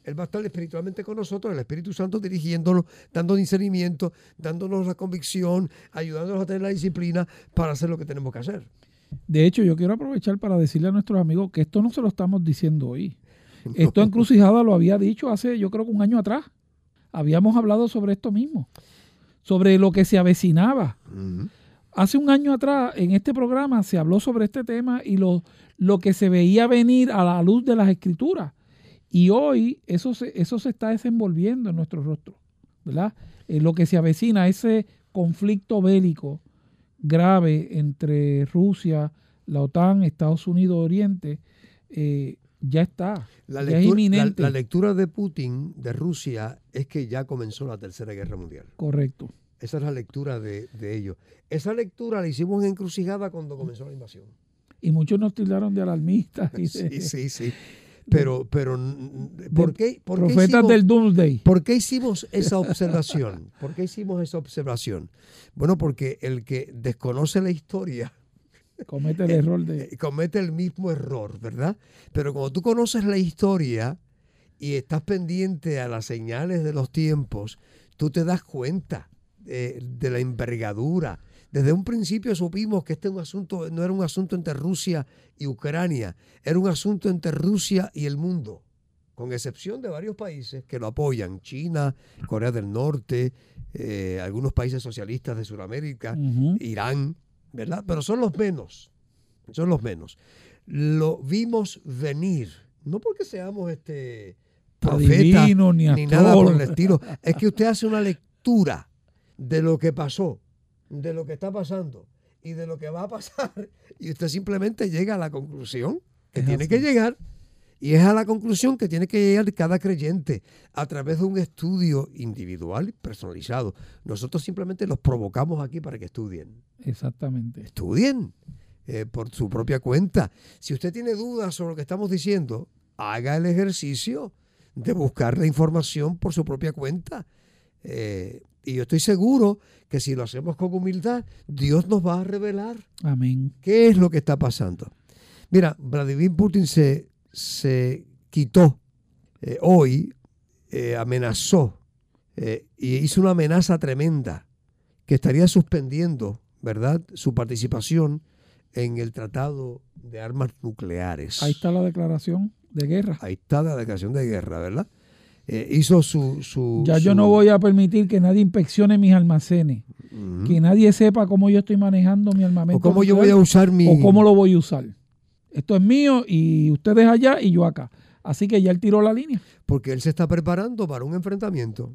Él va a estar espiritualmente con nosotros, el Espíritu Santo dirigiéndonos, dando discernimiento, dándonos la convicción, ayudándonos a tener la disciplina para hacer lo que tenemos que hacer. De hecho, yo quiero aprovechar para decirle a nuestros amigos que esto no se lo estamos diciendo hoy. No. Esto Encrucijada lo había dicho hace, yo creo que un año atrás. Habíamos hablado sobre esto mismo, sobre lo que se avecinaba. Uh-huh. Hace un año atrás, en este programa, se habló sobre este tema y lo, lo que se veía venir a la luz de las Escrituras. Y hoy eso se, eso se está desenvolviendo en nuestro rostro, ¿verdad? Eh, lo que se avecina, ese conflicto bélico grave entre Rusia, la OTAN, Estados Unidos, Oriente, eh, ya está, la ya lectura, es inminente. La, la lectura de Putin, de Rusia, es que ya comenzó la Tercera Guerra Mundial. Correcto. Esa es la lectura de, de ellos. Esa lectura la hicimos en Encrucijada cuando comenzó la invasión. Y muchos nos tildaron de alarmistas. Y de, sí, sí, sí. Pero, pero ¿por qué, por profetas qué hicimos, del Doomsday? ¿Por qué hicimos esa observación? ¿Por qué hicimos esa observación? Bueno, porque el que desconoce la historia comete el error de... comete el mismo error, ¿verdad? Pero cuando tú conoces la historia y estás pendiente a las señales de los tiempos, tú te das cuenta de, de la envergadura. Desde un principio supimos que este un asunto, no era un asunto entre Rusia y Ucrania, era un asunto entre Rusia y el mundo, con excepción de varios países que lo apoyan, China, Corea del Norte, eh, algunos países socialistas de Sudamérica, uh-huh. Irán, ¿verdad? Pero son los menos, son los menos. Lo vimos venir, no porque seamos este profetas Adivino, ni, ni nada por el estilo, es que usted hace una lectura de lo que pasó, de lo que está pasando y de lo que va a pasar, y usted simplemente llega a la conclusión que es tiene así. que llegar, y es a la conclusión que tiene que llegar cada creyente a través de un estudio individual y personalizado. Nosotros simplemente los provocamos aquí para que estudien. Exactamente. Estudien eh, por su propia cuenta. Si usted tiene dudas sobre lo que estamos diciendo, haga el ejercicio de buscar la información por su propia cuenta. Eh, y yo estoy seguro que si lo hacemos con humildad, Dios nos va a revelar Amén. qué es lo que está pasando. Mira, Vladimir Putin se, se quitó eh, hoy, eh, amenazó eh, y hizo una amenaza tremenda que estaría suspendiendo, ¿verdad?, su participación en el Tratado de Armas Nucleares. Ahí está la declaración de guerra. Ahí está la declaración de guerra, ¿verdad? Eh, hizo su, su... Ya su... yo no voy a permitir que nadie inspeccione mis almacenes, uh-huh. que nadie sepa cómo yo estoy manejando mi armamento. O cómo yo voy a usar mi... O cómo lo voy a usar. Esto es mío y ustedes allá y yo acá. Así que ya él tiró la línea. Porque él se está preparando para un enfrentamiento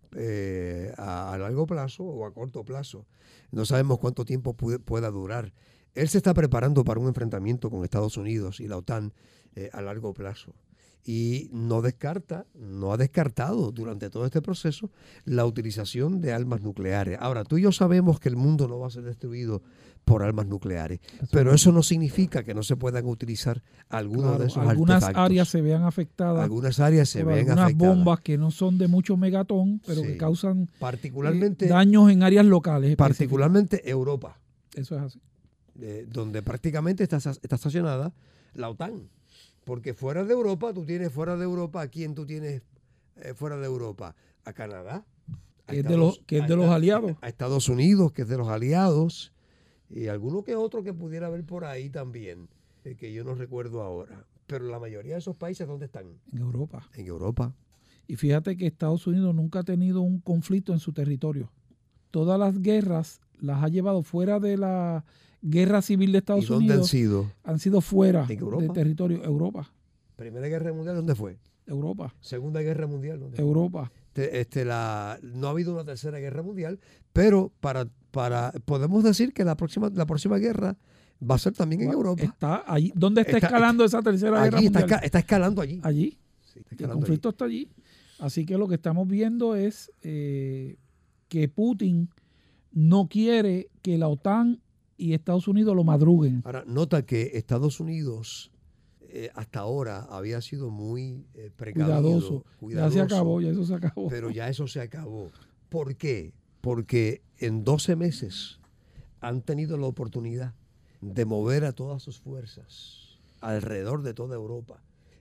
eh, a, a largo plazo o a corto plazo. No sabemos cuánto tiempo puede, pueda durar. Él se está preparando para un enfrentamiento con Estados Unidos y la OTAN eh, a largo plazo. Y no descarta, no ha descartado durante todo este proceso la utilización de armas nucleares. Ahora, tú y yo sabemos que el mundo no va a ser destruido por armas nucleares, eso pero es. Eso no significa que no se puedan utilizar algunos claro, de esos algunas artefactos. áreas se vean afectadas. Algunas áreas se ven algunas afectadas. bombas que no son de mucho megatón, pero sí. que causan particularmente, eh, daños en áreas locales. Particularmente Europa. Eso es así. Eh, donde prácticamente está, está estacionada la OTAN. Porque fuera de Europa, tú tienes fuera de Europa, ¿a quién tú tienes eh, fuera de Europa? A Canadá. A que es de los, que es de los a, aliados. A Estados Unidos, que es de los aliados. Y alguno que otro que pudiera haber por ahí también, eh, que yo no recuerdo ahora. Pero la mayoría de esos países, ¿dónde están? En Europa. En Europa. Y fíjate que Estados Unidos nunca ha tenido un conflicto en su territorio. Todas las guerras las ha llevado fuera de la guerra civil de Estados ¿Y dónde Unidos. han sido? Han sido fuera del territorio. Europa. Primera Guerra Mundial, ¿dónde fue? Europa. Segunda Guerra Mundial, ¿dónde fue? Europa. Este, este, la, no ha habido una tercera guerra mundial, pero para, para podemos decir que la próxima, la próxima guerra va a ser también en Europa. Está allí. ¿Dónde está, está escalando está, esa tercera allí, guerra mundial? Está, está escalando allí. Allí. Sí, está escalando el conflicto allí. está allí. Así que lo que estamos viendo es eh, que Putin no quiere que la OTAN y Estados Unidos lo madruguen. Ahora, nota que Estados Unidos eh, hasta ahora había sido muy eh, precavido, cuidadoso. cuidadoso. Ya se acabó, ya eso se acabó. Pero ya eso se acabó. ¿Por qué? Porque en doce meses han tenido la oportunidad de mover a todas sus fuerzas alrededor de toda Europa.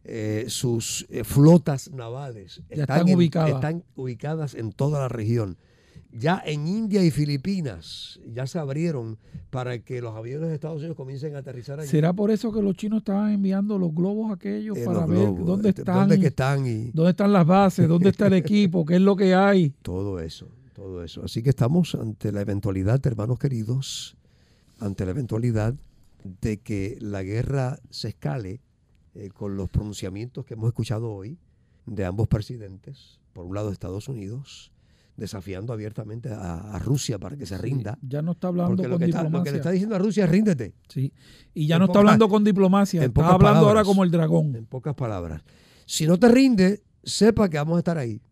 eh, sus eh, flotas navales ya están, están, en, ubicadas. están ubicadas en toda la región. Ya en India y Filipinas ya se abrieron para que los aviones de Estados Unidos comiencen a aterrizar allí. ¿Será por eso que los chinos estaban enviando los globos aquellos Eh, para los ver globos, dónde este, están, dónde que están y dónde están las bases, dónde está el equipo, qué es lo que hay? todo eso, todo eso. Así que estamos ante la eventualidad, hermanos queridos, ante la eventualidad de que la guerra se escale eh, con los pronunciamientos que hemos escuchado hoy de ambos presidentes, por un lado Estados Unidos, desafiando abiertamente a, a Rusia para que se rinda. Sí, ya no está hablando Porque con lo que, está, diplomacia. lo que le está diciendo a Rusia es ríndete. Sí. Y ya En no está pocas- hablando con diplomacia, en está pocas hablando ahora palabras. como el dragón. En pocas palabras. Si no te rinde, sepa que vamos a estar ahí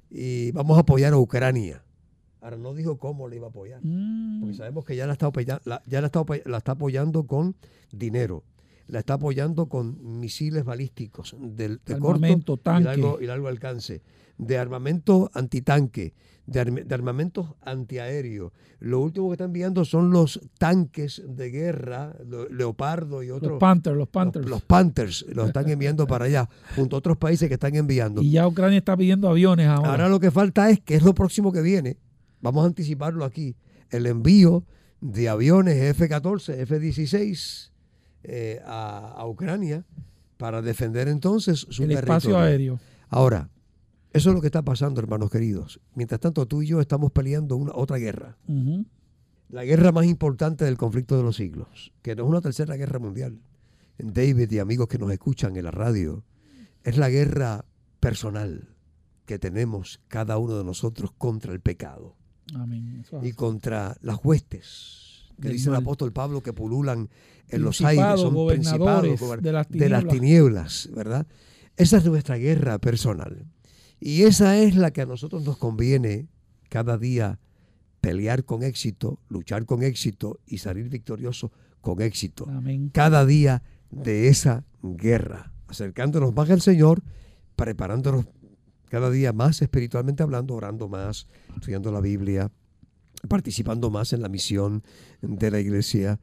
y vamos a apoyar a Ucrania. Ahora no dijo cómo le iba a apoyar. Mm. Porque sabemos que ya la está apoyando, la, ya la está, apoy- la está apoyando con dinero, la está apoyando con misiles balísticos del, de Armamento, corto y tanque. largo, y largo alcance, de armamento antitanque, de, arme- de armamentos antiaéreos. Lo último que está enviando son los tanques de guerra, lo- Leopardo y otros. Los Panthers, los Los, Panthers. los Panthers los están enviando para allá, junto a otros países que están enviando. Y ya Ucrania está pidiendo aviones ahora. Ahora lo que falta es, que es lo próximo que viene, vamos a anticiparlo aquí, el envío de aviones F catorce, F dieciséis eh, a, a Ucrania para defender entonces su el territorio. espacio aéreo. Ahora, eso es lo que está pasando, hermanos queridos. Mientras tanto, tú y yo estamos peleando una otra guerra. Ujú. La guerra más importante del conflicto de los siglos, que no es una tercera guerra mundial. David y amigos que nos escuchan en la radio, es la guerra personal que tenemos cada uno de nosotros contra el pecado Amén. Eso es y así. contra las huestes que Del dice el mal. apóstol Pablo que pululan en los Principados, aires, son gobernadores principados, gober- de las de las tinieblas. tinieblas, ¿verdad? Esa es nuestra guerra personal. Y esa es la que a nosotros nos conviene cada día pelear con éxito, luchar con éxito y salir victorioso con éxito. Amén. Cada día de esa guerra, acercándonos más al Señor, preparándonos cada día más espiritualmente hablando, orando más, estudiando la Biblia, participando más en la misión de la iglesia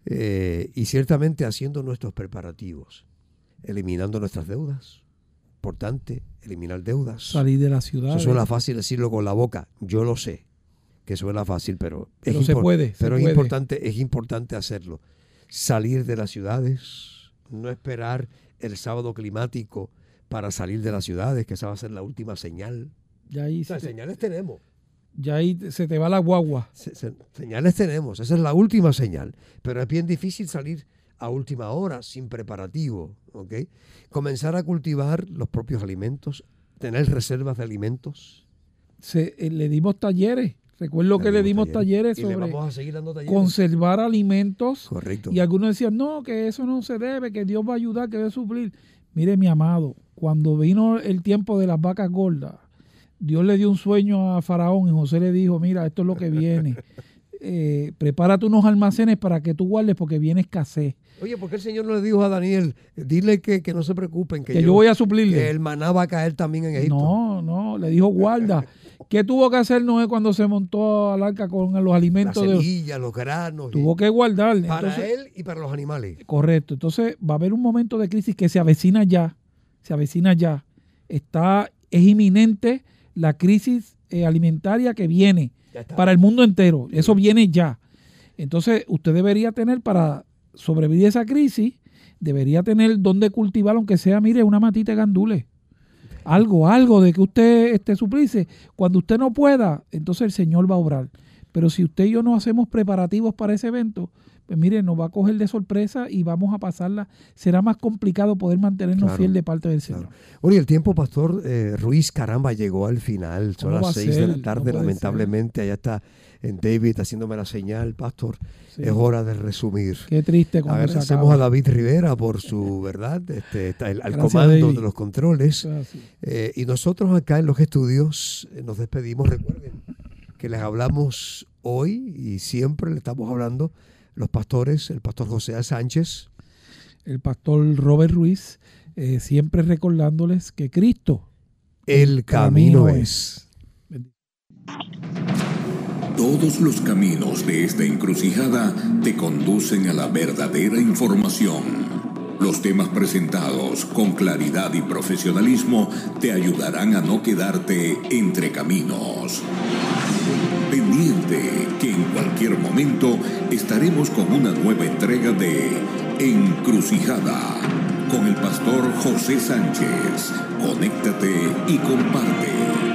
eh, y ciertamente haciendo nuestros preparativos, eliminando nuestras deudas. Importante, eliminar deudas. Salir de la ciudad. Eso suena fácil decirlo con la boca, yo lo sé, que suena fácil, pero, Pero es se impor- puede, se pero es puede. importante, es importante hacerlo. Salir de las ciudades, no esperar el sábado climático para salir de las ciudades, que esa va a ser la última señal. Ya ahí, O sea, se, señales tenemos. ya ahí se te va la guagua. Se- se- señales tenemos, esa es la última señal, pero es bien difícil salir a última hora sin preparativo, ¿ok? Comenzar a cultivar los propios alimentos, tener reservas de alimentos. Se, eh, le dimos talleres. Recuerdo que le dimos talleres y le sobre vamos a seguir dando talleres. conservar alimentos. Correcto. Y algunos decían, no, que eso no se debe, que Dios va a ayudar, que debe suplir. Mire, mi amado, cuando vino el tiempo de las vacas gordas, Dios le dio un sueño a Faraón y José le dijo, mira, esto es lo que viene. Eh, prepárate unos almacenes para que tú guardes porque viene escasez. Oye, ¿por qué el Señor no le dijo a Daniel, dile que, que no se preocupen, que, Que yo voy a suplirle. que el maná va a caer también en Egipto? No, no, le dijo guarda. ¿Qué tuvo que hacer Noé cuando se montó al arca con los Las alimentos? de semillas, los granos. y- Tuvo que guardar. para Entonces, él y para los animales. correcto. Entonces va a haber un momento de crisis que se avecina ya. Se avecina ya. Está, es inminente la crisis eh, alimentaria que viene Ya está. para el mundo entero. Eso viene ya. Entonces usted debería tener, para sobrevivir a esa crisis, debería tener donde cultivar, aunque sea, mire, una matita de gandules. Algo, algo de que usted esté suplice. Cuando usted no pueda, entonces el Señor va a obrar. Pero si usted y yo no hacemos preparativos para ese evento, pues mire, nos va a coger de sorpresa y vamos a pasarla. Será más complicado poder mantenernos Claro, fiel de parte del Señor. Claro. Oye, el tiempo, Pastor eh, Ruiz, caramba, llegó al final. Son ¿Cómo va a las seis de ser? la No tarde, puede lamentablemente. Allá está en David haciéndome la señal, Pastor. Sí. Es hora de resumir. Qué triste cuando se Agradecemos a acaba. David Rivera por su verdad, este, está el- al Gracias, comando David. de los controles. Eso es así. Eh, y nosotros acá en los estudios eh, nos despedimos. Recuerden que les hablamos hoy y siempre le estamos hablando los pastores, el pastor José A. Sánchez, El pastor Robert Ruiz, eh, siempre recordándoles que Cristo el camino es. Todos los caminos de esta encrucijada te conducen a la verdadera información. Los temas presentados con claridad y profesionalismo te ayudarán a no quedarte entre caminos. Pendiente que en cualquier momento estaremos con una nueva entrega de Encrucijada con el pastor José Sánchez. Conéctate y comparte.